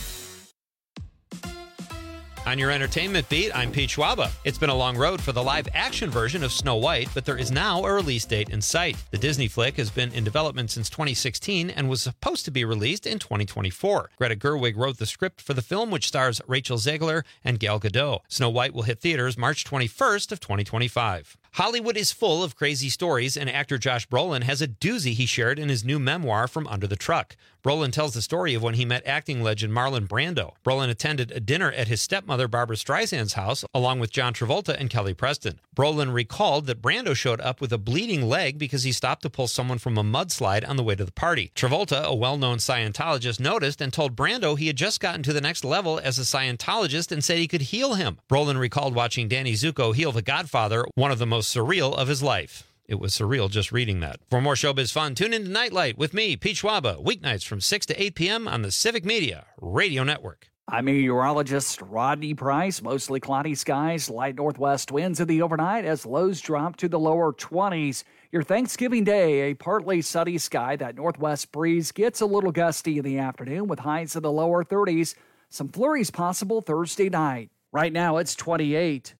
Speaker 16: On your entertainment beat, I'm Pete Schwaba. It's been a long road for the live-action version of Snow White, but there is now a release date in sight. The Disney flick has been in development since twenty sixteen and was supposed to be released in twenty twenty-four. Greta Gerwig wrote the script for the film, which stars Rachel Zegler and Gal Gadot. Snow White will hit theaters March twenty-first of twenty twenty-five. Hollywood is full of crazy stories, and actor Josh Brolin has a doozy he shared in his new memoir, From Under the Truck. Brolin tells the story of when he met acting legend Marlon Brando. Brolin attended a dinner at his stepmother Barbara Streisand's house, along with John Travolta and Kelly Preston. Brolin recalled that Brando showed up with a bleeding leg because he stopped to pull someone from a mudslide on the way to the party. Travolta, a well-known Scientologist, noticed and told Brando he had just gotten to the next level as a Scientologist and said he could heal him. Brolin recalled watching Danny Zuko heal The Godfather, one of the most surreal of his life. It was surreal just reading that. For more showbiz fun, tune in to Nightlight with me, Pete Schwaba, weeknights from six to eight p.m. on the Civic Media Radio Network.
Speaker 17: I'm meteorologist Rodney Price. Mostly cloudy skies, light northwest winds in the overnight as lows drop to the lower twenties. Your Thanksgiving Day, a partly sunny sky. That northwest breeze gets a little gusty in the afternoon with highs in the lower thirties. Some flurries possible Thursday night. Right now it's twenty-eight.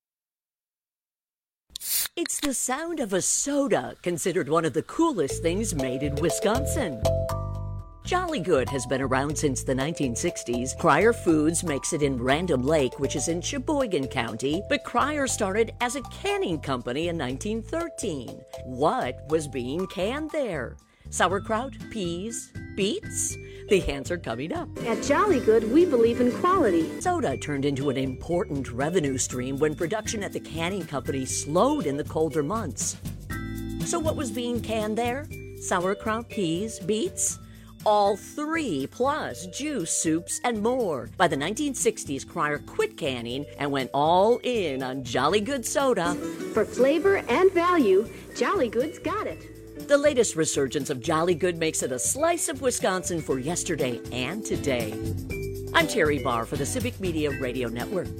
Speaker 25: It's the sound of a soda, considered one of the coolest things made in Wisconsin. Jolly Good has been around since the nineteen sixties. Cryer Foods makes it in Random Lake, which is in Sheboygan County, but Cryer started as a canning company in nineteen thirteen. What was being canned there? Sauerkraut, peas, beets? The answer coming up.
Speaker 10: At Jolly Good, we believe in quality.
Speaker 25: Soda turned into an important revenue stream when production at the canning company slowed in the colder months. So what was being canned there? Sauerkraut, peas, beets? All three, plus juice, soups, and more. By the nineteen sixties, Cryer quit canning and went all in on Jolly Good soda.
Speaker 10: For flavor and value, Jolly Good's got it.
Speaker 25: The latest resurgence of Jolly Good makes it a slice of Wisconsin for yesterday and today. I'm Terry Barr for the Civic Media Radio Network.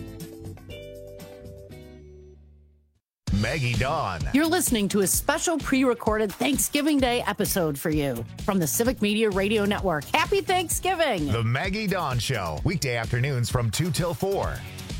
Speaker 1: Maggie Dawn.
Speaker 4: You're listening to a special pre-recorded Thanksgiving Day episode for you from the Civic Media Radio Network. Happy Thanksgiving!
Speaker 1: The Maggie Dawn Show, weekday afternoons from two till four.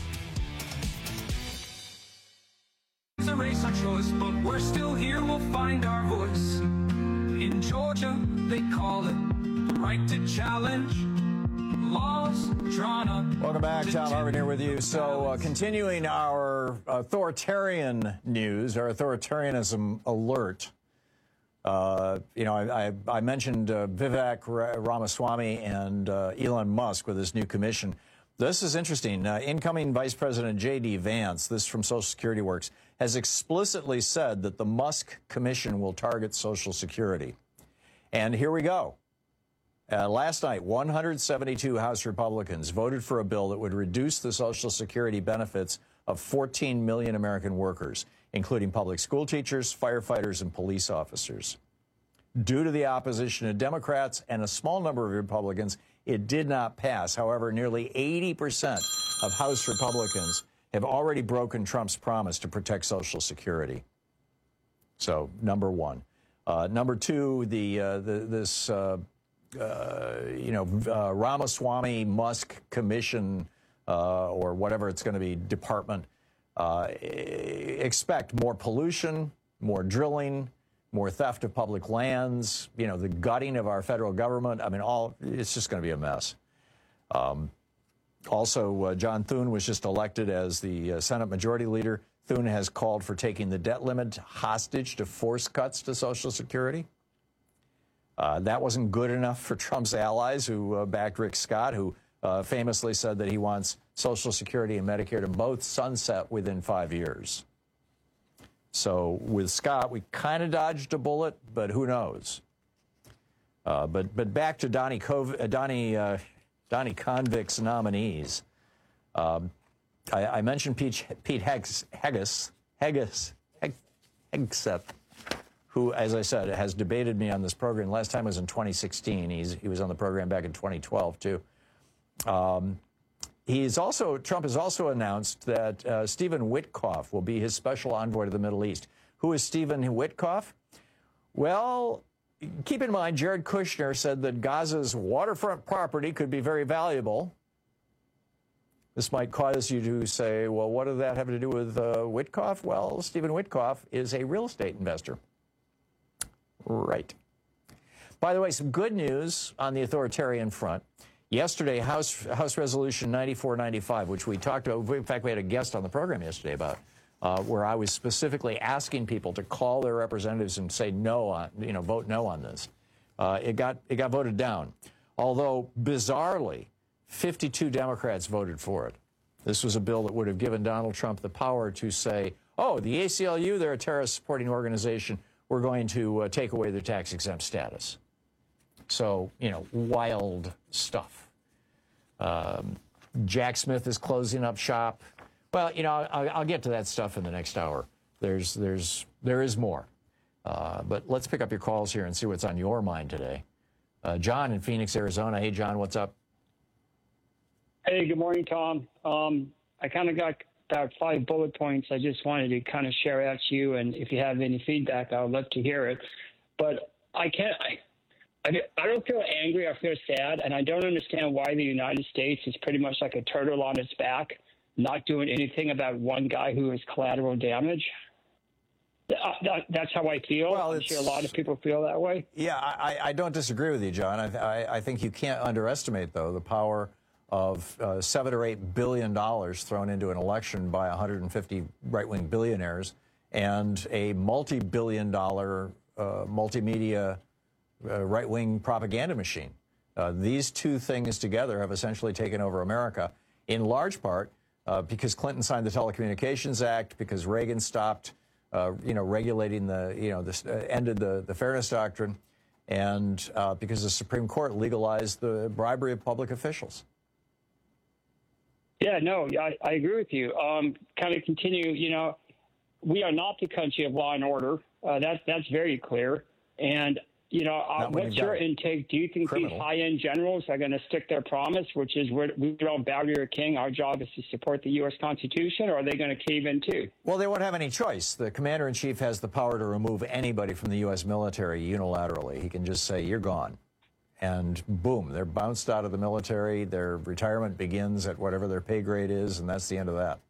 Speaker 11: It's a race on choice, but we're still here, we'll find our voice. In Georgia, they call it the right to challenge. Laws drawn up.
Speaker 21: Welcome back. Tom Hartman here with you. So, uh, continuing our authoritarian news, our authoritarianism alert. Uh, you know, I, I, I mentioned uh, Vivek Ramaswamy and uh, Elon Musk with this new commission. This is interesting. Uh, incoming Vice President J D Vance, this from Social Security Works, has explicitly said that the Musk Commission will target Social Security. And here we go. Uh, last night, one hundred seventy-two House Republicans voted for a bill that would reduce the Social Security benefits of fourteen million American workers, including public school teachers, firefighters, and police officers. Due to the opposition of Democrats and a small number of Republicans, it did not pass. However, nearly eighty percent of House Republicans have already broken Trump's promise to protect Social Security. So, number one. Uh, number two, the, uh, the this... Uh, Uh, you know, uh, Ramaswamy Musk Commission uh, or whatever it's going to be, department, uh, expect more pollution, more drilling, more theft of public lands, you know, the gutting of our federal government. I mean, all it's just going to be a mess. Um, also, uh, John Thune was just elected as the uh, Senate Majority Leader. Thune has called for taking the debt limit hostage to force cuts to Social Security. Uh, that wasn't good enough for Trump's allies who uh, backed Rick Scott, who uh, famously said that he wants Social Security and Medicare to both sunset within five years. So with Scott, we kind of dodged a bullet, but who knows? Uh, but but back to Donnie Cov- uh, Donnie uh, Donnie Convict's nominees. Um, I, I mentioned Pete, Pete Hegs, Heges, Heges, Heg, Hegseth, who, as I said, has debated me on this program. Last time was in twenty sixteen. He's, he was on the program back in twenty twelve, too. Um, he's also, Trump has also announced that uh, Stephen Witkoff will be his special envoy to the Middle East. Who is Stephen Witkoff? Well, keep in mind, Jared Kushner said that Gaza's waterfront property could be very valuable. This might cause you to say, well, what does that have to do with uh, Witkoff? Well, Stephen Witkoff is a real estate investor. Right. By the way, some good news on the authoritarian front. Yesterday, House House Resolution ninety-four ninety-five, which we talked about, in fact, we had a guest on the program yesterday about, uh, where I was specifically asking people to call their representatives and say no on, you know, vote no on this. Uh, it got it got voted down. Although, bizarrely, fifty-two Democrats voted for it. This was a bill that would have given Donald Trump the power to say, oh, the A C L U, they're a terrorist-supporting organization. We're going to uh, take away their tax-exempt status. So, you know, wild stuff. Um, Jack Smith is closing up shop. Well, you know, I'll, I'll get to that stuff in the next hour. There's, there's, there is more. Uh, but let's pick up your calls here and see what's on your mind today. Uh, John in Phoenix, Arizona. Hey, John, what's up?
Speaker 12: Hey, good morning, Tom. Um, I kind of got about five bullet points I just wanted to kind of share out to you, and if you have any feedback, I would love to hear it. But I can't, I, I, I don't feel angry, I feel sad, and I don't understand why the United States is pretty much like a turtle on its back, not doing anything about one guy who is collateral damage. Uh, that, that's how I feel.
Speaker 21: Well,
Speaker 12: I'm sure a lot of people feel that way.
Speaker 21: Yeah, I, I don't disagree with you, John. I, I, I think you can't underestimate, though, the power of uh, seven or eight billion dollars thrown into an election by one hundred fifty right-wing billionaires and a multi-billion dollar uh, multimedia uh, right-wing propaganda machine. Uh, these two things together have essentially taken over America, in large part uh, because Clinton signed the Telecommunications Act, because Reagan stopped Uh, you know, regulating the, you know, this uh, ended the, the Fairness Doctrine, and uh, because the Supreme Court legalized the bribery of public officials.
Speaker 12: Yeah, no, I, I agree with you. Um, kind of continue, you know, we are not the country of law and order. Uh, that, that's very clear. And, you know, uh, what's your intake? Do you think criminal. these high-end generals are going to stick their promise, which is we're, we don't bow to your king, our job is to support the U S Constitution, or are they going to cave in too?
Speaker 21: Well, they won't have any choice. The commander-in-chief has the power to remove anybody from the U S military unilaterally. He can just say, you're gone. And boom, they're bounced out of the military. Their retirement begins at whatever their pay grade is, and that's the end of that.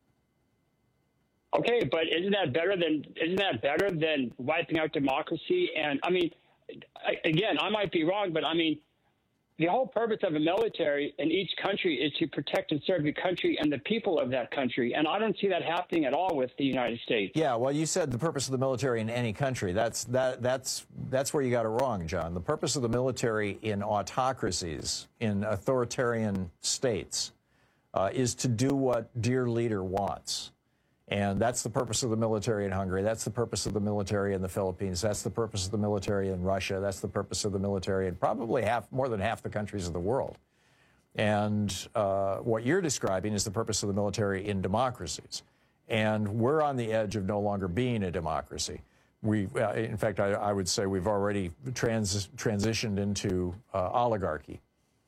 Speaker 12: Okay, but isn't that better than isn't that better than wiping out democracy? And I mean, again, I might be wrong, but I mean, the whole purpose of a military in each country is to protect and serve the country and the people of that country. And I don't see that happening at all with the United States.
Speaker 21: Yeah, well, you said the purpose of the military in any country. That's that that's that's where you got it wrong, John. The purpose of the military in autocracies, in authoritarian states, uh, is to do what dear leader wants. And that's the purpose of the military in Hungary. That's the purpose of the military in the Philippines. That's the purpose of the military in Russia. That's the purpose of the military in probably half, more than half the countries of the world. And uh, what you're describing is the purpose of the military in democracies. And we're on the edge of no longer being a democracy. We, uh, in fact, I, I would say we've already trans transitioned into uh, oligarchy.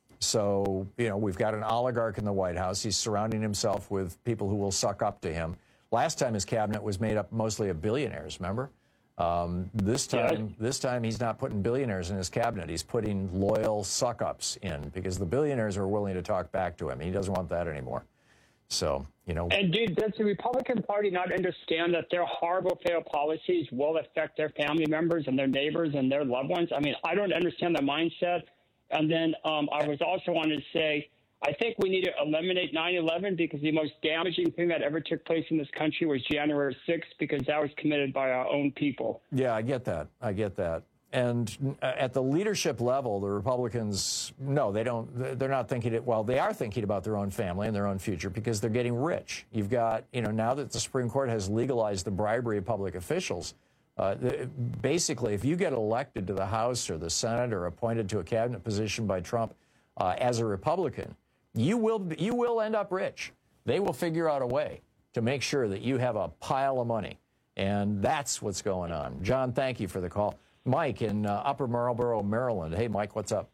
Speaker 21: So, you know, we've got an oligarch in the White House. He's surrounding himself with people who will suck up to him. Last time his cabinet was made up mostly of billionaires, remember? Um, this time, this time he's not putting billionaires in his cabinet. He's putting loyal suck-ups in because the billionaires are willing to talk back to him. He doesn't want that anymore. So, you know.
Speaker 12: And, dude, does the Republican Party not understand that their horrible, failed policies will affect their family members and their neighbors and their loved ones? I mean, I don't understand the mindset. And then um, I was also wanted to say, I think we need to eliminate nine eleven because the most damaging thing that ever took place in this country was January sixth because that was committed by our own people.
Speaker 21: Yeah, I get that. I get that. And at the leadership level, the Republicans, no, they don't, they're not thinking it, well, they are thinking about their own family and their own future because they're getting rich. You've got, you know, now that the Supreme Court has legalized the bribery of public officials, uh, basically, if you get elected to the House or the Senate or appointed to a cabinet position by Trump uh, as a Republican, You will, you will end up rich. They will figure out a way to make sure that you have a pile of money. And that's what's going on. John, thank you for the call. Mike in uh, Upper Marlboro, Maryland. Hey, Mike, what's up?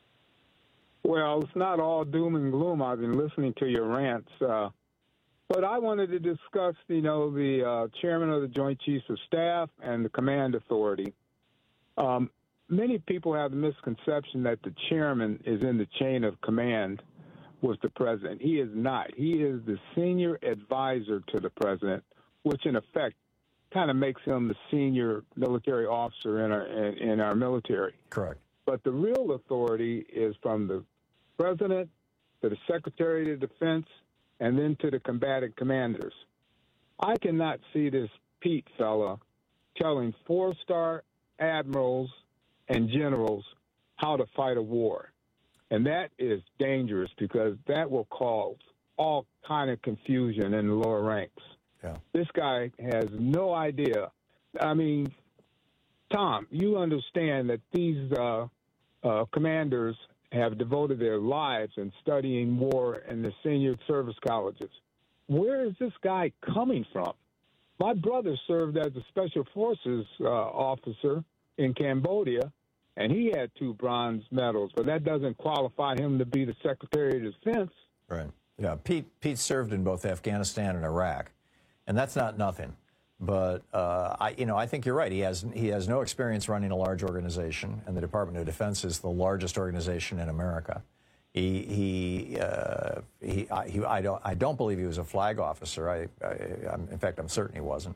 Speaker 3: Well, it's not all doom and gloom. I've been listening to your rants. Uh, but I wanted to discuss, you know, the uh, chairman of the Joint Chiefs of Staff and the Command Authority. Um, many people have the misconception that the chairman is in the chain of command with the president. He is not. He is the senior advisor to the president, which in effect kind of makes him the senior military officer in our in, in our military.
Speaker 21: Correct.
Speaker 3: But the real authority is from the president to the Secretary of Defense and then to the combatant commanders. I cannot see this Pete fella telling four-star admirals and generals how to fight a war. And that is dangerous because that will cause all kind of confusion in the lower ranks.
Speaker 21: Yeah.
Speaker 3: This guy has no idea. I mean, Tom, you understand that these uh, uh, commanders have devoted their lives in studying war in the senior service colleges. Where is this guy coming from? My brother served as a special forces uh, officer in Cambodia, and he had two bronze medals, but that doesn't qualify him to be the Secretary of Defense.
Speaker 21: Right. Yeah. Pete Pete served in both Afghanistan and Iraq, and that's not nothing. But uh, I, you know, I think you're right. He has he has no experience running a large organization, and the Department of Defense is the largest organization in America. He he uh, he, I, he I don't I don't believe he was a flag officer. I, I I'm, in fact I'm certain he wasn't.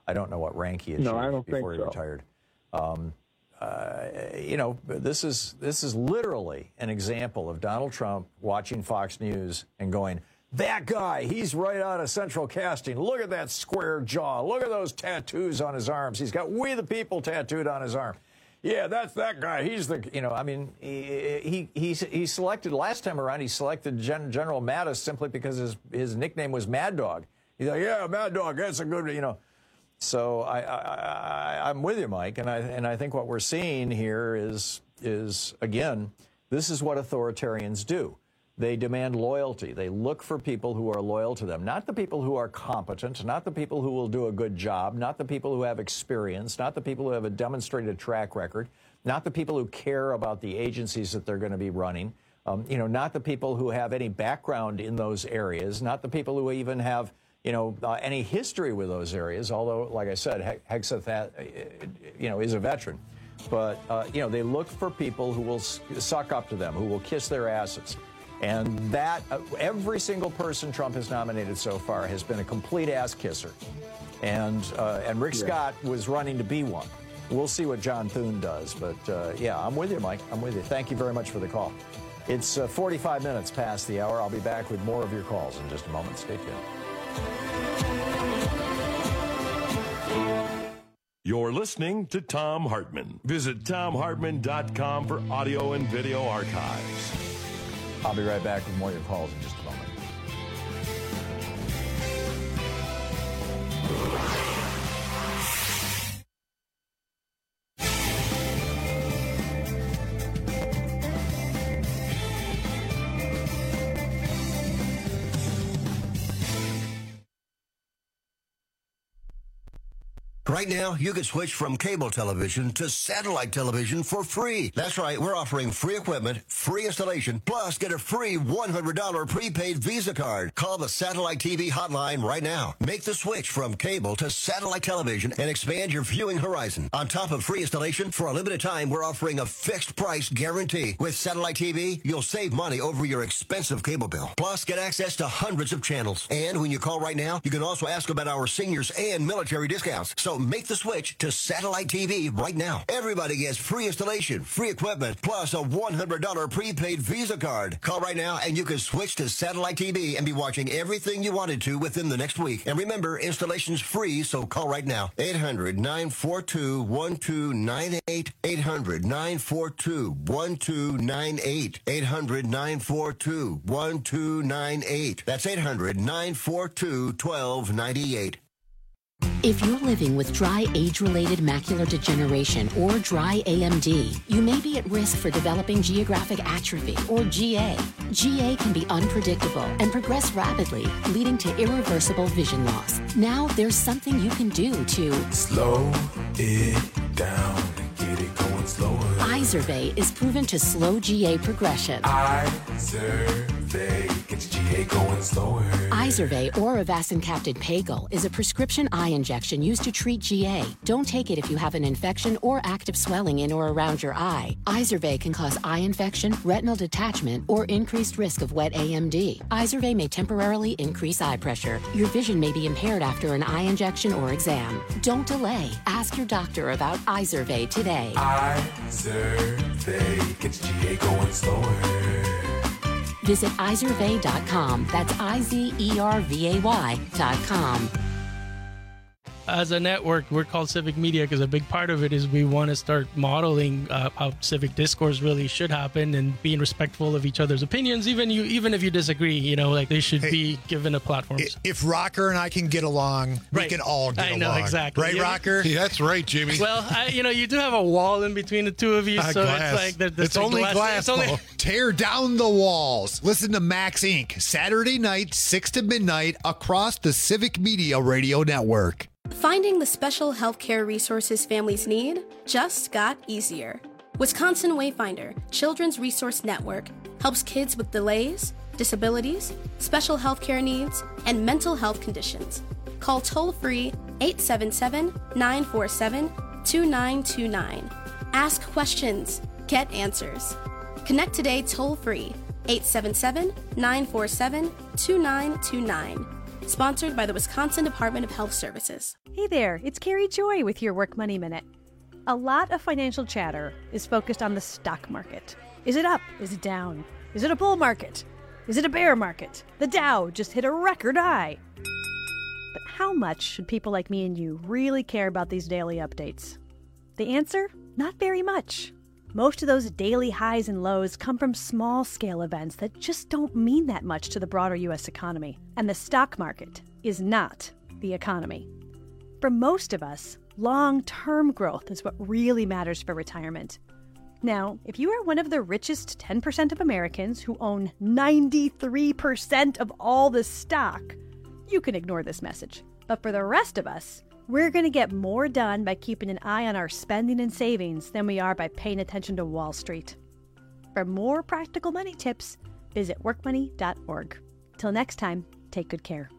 Speaker 21: I don't know what rank he achieved
Speaker 3: No, I don't
Speaker 21: before
Speaker 3: think
Speaker 21: he
Speaker 3: so.
Speaker 21: retired. Um, uh, you know, this is this is literally an example of Donald Trump watching Fox News and going, that guy, he's right out of Central Casting. Look at that square jaw. Look at those tattoos on his arms. He's got We the People tattooed on his arm. Yeah, that's that guy. He's the, you know, I mean, he he he, he selected, last time around, he selected Gen, General Mattis simply because his, his nickname was Mad Dog. He's like, yeah, Mad Dog, that's a good, you know. So I, I, I, I'm with you, Mike, and I and I think what we're seeing here is is again, this is what authoritarians do. They demand loyalty. They look for people who are loyal to them, not the people who are competent, not the people who will do a good job, not the people who have experience, not the people who have a demonstrated track record, not the people who care about the agencies that they're going to be running, um, you know, not the people who have any background in those areas, not the people who even have, you know, uh, any history with those areas, although, like I said, Hegseth, uh, you know, is a veteran. But, uh, you know, they look for people who will suck up to them, who will kiss their asses. And that, uh, every single person Trump has nominated so far has been a complete ass kisser. And, uh, and Rick
Speaker 3: Yeah.
Speaker 21: Scott was running to be one. We'll see what John Thune does. But, uh, yeah, I'm with you, Mike. I'm with you. Thank you very much for the call. It's uh, forty-five minutes past the hour. I'll be back with more of your calls in just a moment. Stay tuned.
Speaker 20: You're listening to Thom Hartmann. Visit Thom Hartmann dot com for audio and video archives.
Speaker 21: I'll be right back with more of your calls in just a moment.
Speaker 22: Right now, you can switch from cable television to satellite television for free. That's right, we're offering free equipment, free installation, plus get a free one hundred dollars prepaid Visa card. Call the Satellite T V hotline right now. Make the switch from cable to satellite television and expand your viewing horizon. On top of free installation, for a limited time, we're offering a fixed price guarantee. With Satellite T V, you'll save money over your expensive cable bill. Plus, get access to hundreds of channels. And when you call right now, you can also ask about our seniors and military discounts. So make the switch to Satellite T V right now. Everybody gets free installation, free equipment, plus a one hundred dollars prepaid Visa card. Call right now and you can switch to Satellite T V and be watching everything you wanted to within the next week. And remember, installation's free, so call right now. eight hundred, nine four two, one two nine eight. eight hundred, nine four two, one two nine eight. eight hundred, nine four two, one two nine eight. That's eight hundred, nine four two, one two nine eight.
Speaker 5: If you're living with dry age-related macular degeneration or dry A M D, you may be at risk for developing geographic atrophy or G A. G A can be unpredictable and progress rapidly, leading to irreversible vision loss. Now there's something you can do to
Speaker 6: slow it down and get it going slower.
Speaker 5: Izervay is proven to slow G A progression.
Speaker 6: Izervay gets G A going slower.
Speaker 5: Izervay or avacincaptad pagel is a prescription eye injection used to treat G A. Don't take it if you have an infection or active swelling in or around your eye. Izervay can cause eye infection, retinal detachment, or increased risk of wet A M D. Izervay may temporarily increase eye pressure. Your vision may be impaired after an eye injection or exam. Don't delay. Ask your doctor about Izervay today.
Speaker 6: Izervay gets G A going slower.
Speaker 5: Visit Izervay dot com. That's I Z E R V A Y dot com.
Speaker 13: As a network, we're called Civic Media because a big part of it is we want to start modeling uh, how civic discourse really should happen and being respectful of each other's opinions. Even you, even if you disagree, you know, like they should
Speaker 14: Hey,
Speaker 13: be given a platform.
Speaker 14: If Rocker and I can get along, we
Speaker 13: Right.
Speaker 14: can all get
Speaker 13: I
Speaker 14: along.
Speaker 13: know, exactly.
Speaker 14: Right,
Speaker 13: Yeah.
Speaker 14: Rocker?
Speaker 15: Yeah, that's right, Jimmy.
Speaker 13: Well, I, you know, you do have a wall in between the two of you,
Speaker 14: Uh,
Speaker 13: so
Speaker 14: glass.
Speaker 13: it's like there- there's
Speaker 14: it's
Speaker 13: a
Speaker 14: only glass.
Speaker 13: It's only,
Speaker 14: though. Tear down the walls. Listen to Max Incorporated. Saturday night, six to midnight, across the Civic Media Radio Network.
Speaker 18: Finding the special healthcare resources families need just got easier. Wisconsin Wayfinder Children's Resource Network helps kids with delays, disabilities, special healthcare needs, and mental health conditions. Call toll-free eight seven seven, nine four seven, two nine two nine. Ask questions. Get answers. Connect today toll-free eight seven seven, nine four seven, two nine two nine. Sponsored by the Wisconsin Department of Health Services.
Speaker 7: Hey there, it's Carrie Joy with your Work Money Minute. A lot of financial chatter is focused on the stock market. Is it up? Is it down? Is it a bull market? Is it a bear market? The Dow just hit a record high. But how much should people like me and you really care about these daily updates? The answer? Not very much. Most of those daily highs and lows come from small-scale events that just don't mean that much to the broader U S economy. And the stock market is not the economy. For most of us, long-term growth is what really matters for retirement. Now, if you are one of the richest ten percent of Americans who own ninety-three percent of all the stock, you can ignore this message. But for the rest of us, we're going to get more done by keeping an eye on our spending and savings than we are by paying attention to Wall Street. For more practical money tips, visit work money dot org. Till next time, take good care.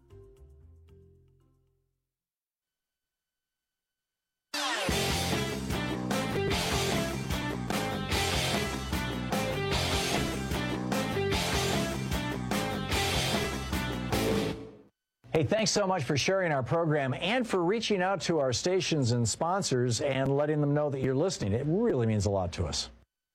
Speaker 21: Hey, thanks so much for sharing our program and for reaching out to our stations and sponsors and letting them know that you're listening. It really means a lot to us.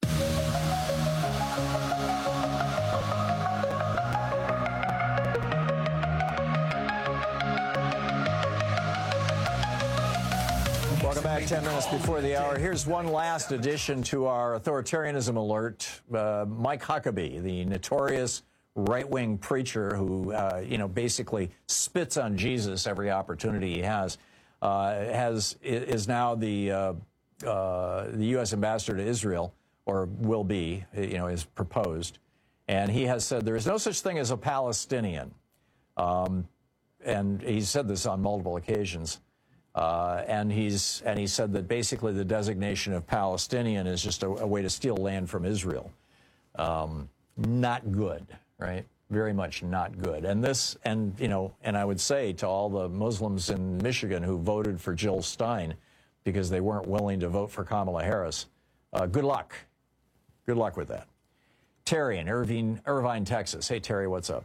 Speaker 21: Welcome back, ten minutes before the hour. Here's one last addition to our authoritarianism alert. Uh, Mike Huckabee, the notorious right-wing preacher who, uh, you know, basically spits on Jesus every opportunity he has, uh, has is now the uh, uh, the U S ambassador to Israel, or will be, you know, is proposed, and he has said there is no such thing as a Palestinian, um, and he's said this on multiple occasions, uh, and he's and he said that basically the designation of Palestinian is just a, a way to steal land from Israel. Um, not good. Right? Very much not good. And this, and, you know, and I would say to all the Muslims in Michigan who voted for Jill Stein because they weren't willing to vote for Kamala Harris, uh, good luck. Good luck with that. Terry in Irvine, Irvine, Texas. Hey, Terry, what's up?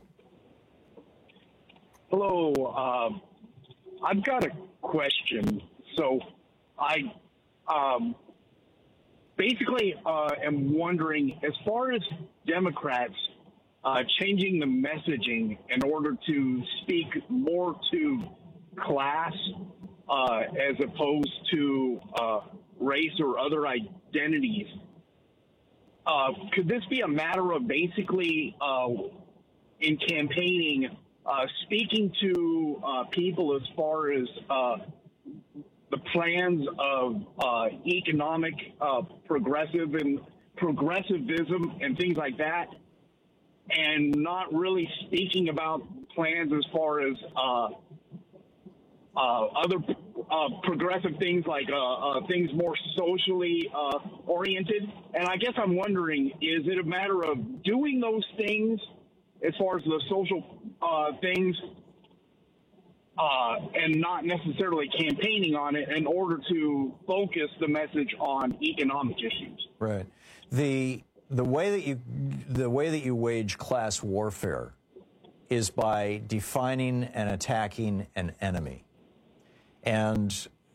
Speaker 15: Hello. Um, I've got a question. So I um, basically uh, am wondering, as far as Democrats Uh, changing the messaging in order to speak more to class uh, as opposed to uh, race or other identities. Uh, could this be a matter of basically, uh, in campaigning, uh, speaking to uh, people as far as uh, the plans of uh, economic uh, progressive and progressivism and things like that, and not really speaking about plans as far as uh, uh, other uh, progressive things like uh, uh, things more socially uh, oriented. And I guess I'm wondering, is it a matter of doing those things as far as the social uh, things uh, and not necessarily campaigning on it in order to focus the message on economic issues?
Speaker 21: Right. The The way that you the way that you wage class warfare is by defining and attacking an enemy. And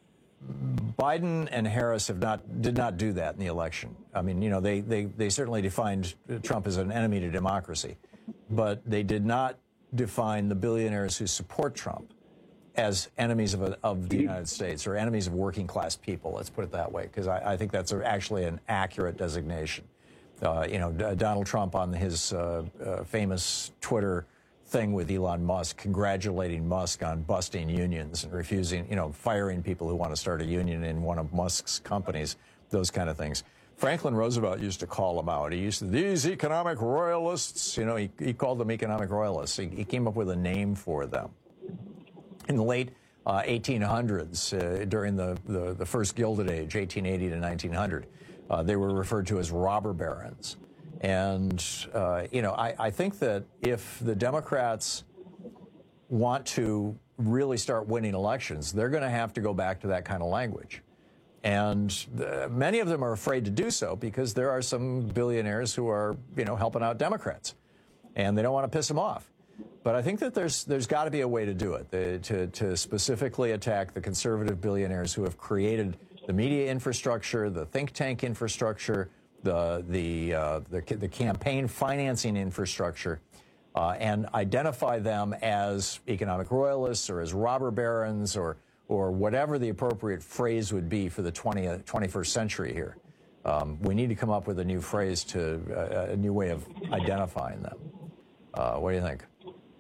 Speaker 21: Biden and Harris have not did not do that in the election. I mean, you know, they they they certainly defined Trump as an enemy to democracy, but they did not define the billionaires who support Trump as enemies of, a, of the United States or enemies of working class people. Let's put it that way, because I, I think that's a, actually an accurate designation. Uh, you know, Donald Trump on his uh, uh, famous Twitter thing with Elon Musk, congratulating Musk on busting unions and refusing, you know, firing people who want to start a union in one of Musk's companies, those kind of things. Franklin Roosevelt used to call them out. He used to, these economic royalists, you know, he, he called them economic royalists. He, he came up with a name for them. In the late uh, eighteen hundreds, uh, during the, the, the first Gilded Age, eighteen eighty to nineteen hundred, Uh, they were referred to as robber barons. And, uh, you know, I, I think that if the Democrats want to really start winning elections, they're going to have to go back to that kind of language. And the, many of them are afraid to do so because there are some billionaires who are, you know, helping out Democrats. And they don't want to piss them off. But I think that there's there's got to be a way to do it, the, to, to specifically attack the conservative billionaires who have created the media infrastructure, the think tank infrastructure, the, the, uh, the, the campaign financing infrastructure, uh, and identify them as economic royalists or as robber barons or, or whatever the appropriate phrase would be for the twentieth, twenty-first century here. Um, we need to come up with a new phrase to, uh, a new way of identifying them. Uh, what do you think?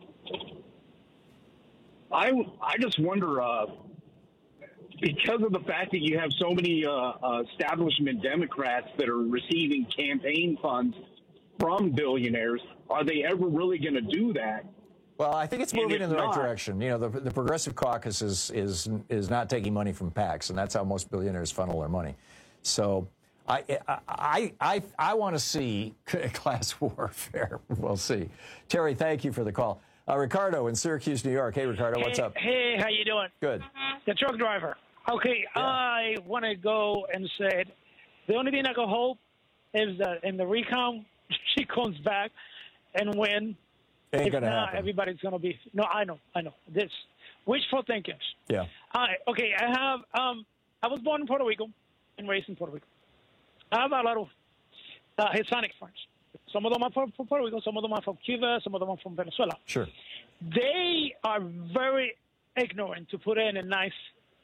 Speaker 15: I, I just wonder, uh, because of the fact that you have so many uh, uh, establishment Democrats that are receiving campaign funds from billionaires, are they ever really going to do that?
Speaker 21: Well, I think it's moving in the
Speaker 15: not,
Speaker 21: right direction. You know, the, the Progressive Caucus is, is, is not taking money from PACs, and that's how most billionaires funnel their money. So I, I, I, I want to see class warfare. We'll see. Terry, thank you for the call. Uh, Ricardo in Syracuse, New York. Hey, Ricardo,
Speaker 2: hey,
Speaker 21: what's up?
Speaker 2: Hey, how you doing?
Speaker 21: Good.
Speaker 2: The truck driver. Okay, yeah. I want to go and say the only thing I can hope is that in the recount, she comes back and win.
Speaker 21: Ain't
Speaker 2: if
Speaker 21: gonna
Speaker 2: not,
Speaker 21: happen.
Speaker 2: everybody's going to be – no, I know, I know. This wishful thinking.
Speaker 21: Yeah.
Speaker 2: All right, okay, I have um, – I was born in Puerto Rico and raised in Puerto Rico. I have a lot of uh, Hispanic friends. Some of them are from, from Puerto Rico, some of them are from Cuba, some of them are from Venezuela.
Speaker 21: Sure.
Speaker 2: They are very ignorant, to put it in a nice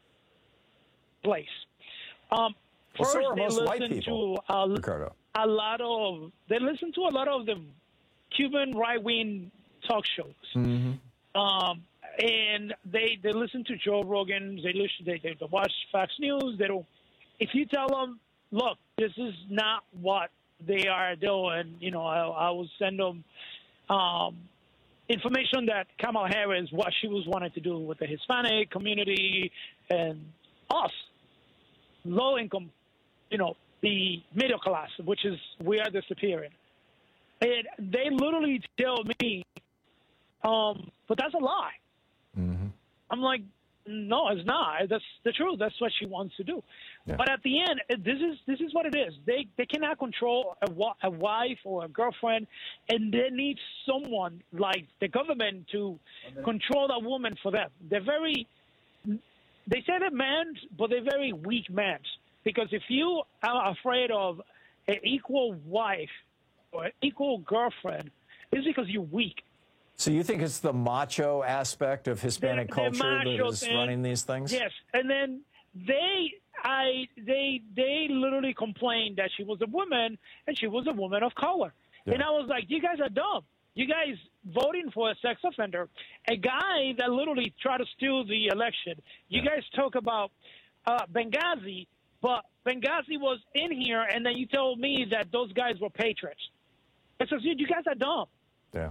Speaker 2: place. Um,
Speaker 21: Well,
Speaker 2: first,
Speaker 21: so are
Speaker 2: they
Speaker 21: most white
Speaker 2: listen
Speaker 21: people,
Speaker 2: to a,
Speaker 21: Ricardo.
Speaker 2: a lot of they listen to a lot of the Cuban right wing talk shows.
Speaker 21: Mm-hmm.
Speaker 2: Um, and they they listen to Joe Rogan. They listen. They, they watch Fox News. They don't. If you tell them, look, this is not what they are doing, you know, I, I will send them um, information that Kamala Harris, what she was wanting to do with the Hispanic community and us, low income, you know, the middle class, which is we are disappearing. And they literally tell me, um, but that's a lie.
Speaker 21: Mm-hmm.
Speaker 2: I'm like, no, it's not. That's the truth. That's what she wants to do. Yeah. But at the end, this is this is what it is. They they cannot control a, a wife or a girlfriend, and they need someone like the government to control that woman for them. They're very, they say they're men, but they're very weak men. Because if you are afraid of an equal wife or an equal girlfriend, it's because you're weak.
Speaker 21: So you think it's the macho aspect of Hispanic
Speaker 2: the,
Speaker 21: culture
Speaker 2: the
Speaker 21: that is
Speaker 2: thing,
Speaker 21: running these things?
Speaker 2: Yes, and then they, I, they, they literally complained that she was a woman and she was a woman of color, yeah. And I was like, you guys are dumb. You guys voting for a sex offender, a guy that literally tried to steal the election. You yeah. guys talk about uh, Benghazi, but Benghazi was in here, and then you told me that those guys were patriots. It says, you guys are dumb.
Speaker 21: Yeah.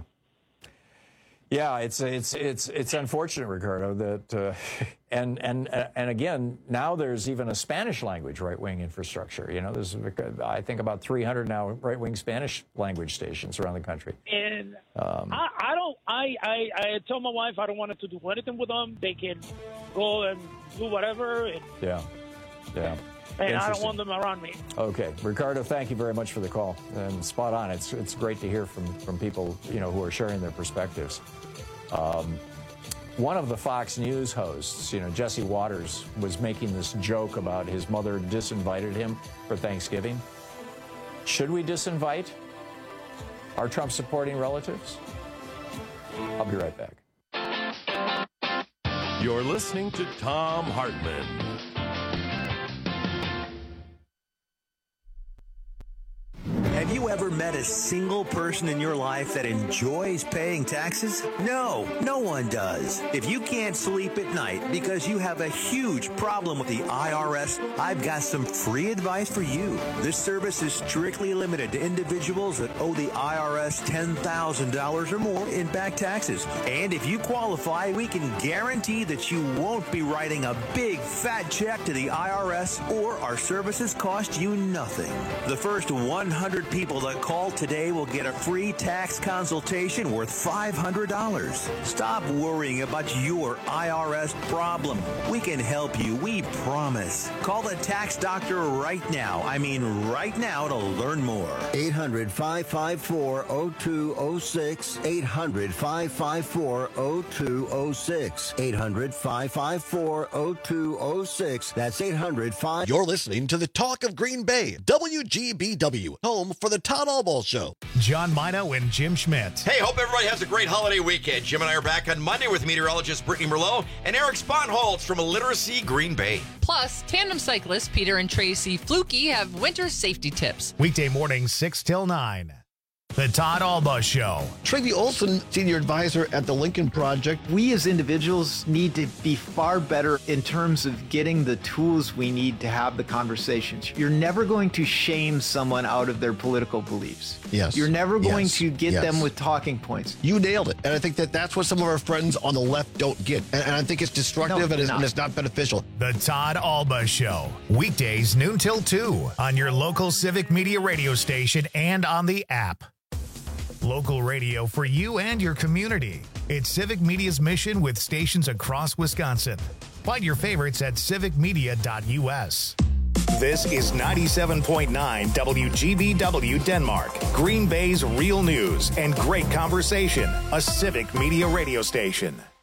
Speaker 21: Yeah, it's it's it's it's unfortunate, Ricardo, that uh, and and and again, now there's even a Spanish language right-wing infrastructure. You know, there's I think about three hundred now right-wing Spanish language stations around the country.
Speaker 2: And
Speaker 21: um,
Speaker 2: I, I don't. I, I I told my wife I don't want to do anything with them. They can go and do whatever. And,
Speaker 21: yeah, yeah.
Speaker 2: And I don't want them around me.
Speaker 21: Okay, Ricardo, thank you very much for the call. And spot on. It's it's great to hear from from people, you know, who are sharing their perspectives. Um, one of the Fox News hosts, you know, Jesse Waters, was making this joke about his mother disinvited him for Thanksgiving. Should we disinvite our Trump-supporting relatives? I'll be right back.
Speaker 20: You're listening to Thom Hartmann.
Speaker 9: Have you ever met a single person in your life that enjoys paying taxes? No, no one does. If you can't sleep at night because you have a huge problem with the I R S, I've got some free advice for you. This service is strictly limited to individuals that owe the I R S ten thousand dollars or more in back taxes. And if you qualify, we can guarantee that you won't be writing a big fat check to the I R S, or our services cost you nothing. The first one hundred people people that call today will get a free tax consultation worth five hundred dollars. Stop worrying about your I R S problem. We can help you, we promise. Call the tax doctor right now. I mean right now to learn more.
Speaker 22: eight hundred, five five four, oh two oh six. eight hundred, five five four, oh two oh six. eight hundred, five five four, oh two oh six. That's eight hundred, five.
Speaker 8: You're listening to the Talk of Green Bay, W G B W, home for the Todd Albaugh Show.
Speaker 1: John Mino and Jim Schmidt.
Speaker 16: Hey, hope everybody has a great holiday weekend. Jim and I are back on Monday with meteorologist Brittany Merlot and Eric Sponholtz from Literacy Green Bay.
Speaker 19: Plus, tandem cyclists Peter and Tracy Flukie have winter safety tips.
Speaker 1: Weekday mornings, six till nine. The Todd Albaugh Show.
Speaker 8: Tracy Olson, Senior Advisor at the Lincoln Project.
Speaker 23: We as individuals need to be far better in terms of getting the tools we need to have the conversations. You're never going to shame someone out of their political beliefs.
Speaker 8: Yes.
Speaker 23: You're never going
Speaker 8: yes.
Speaker 23: to get
Speaker 8: yes.
Speaker 23: them with talking points.
Speaker 8: You nailed it. And I think that that's what some of our friends on the left don't get. And, and I think it's destructive no, and, it's, and it's not beneficial.
Speaker 1: The Todd Albaugh Show. Weekdays noon till two on your local Civic Media radio station and on the app. Local radio for you and your community. It's Civic Media's mission with stations across Wisconsin. Find your favorites at civic media dot u s. This is ninety-seven point nine W G B W Denmark, Green Bay's real news and great conversation, a Civic Media radio station.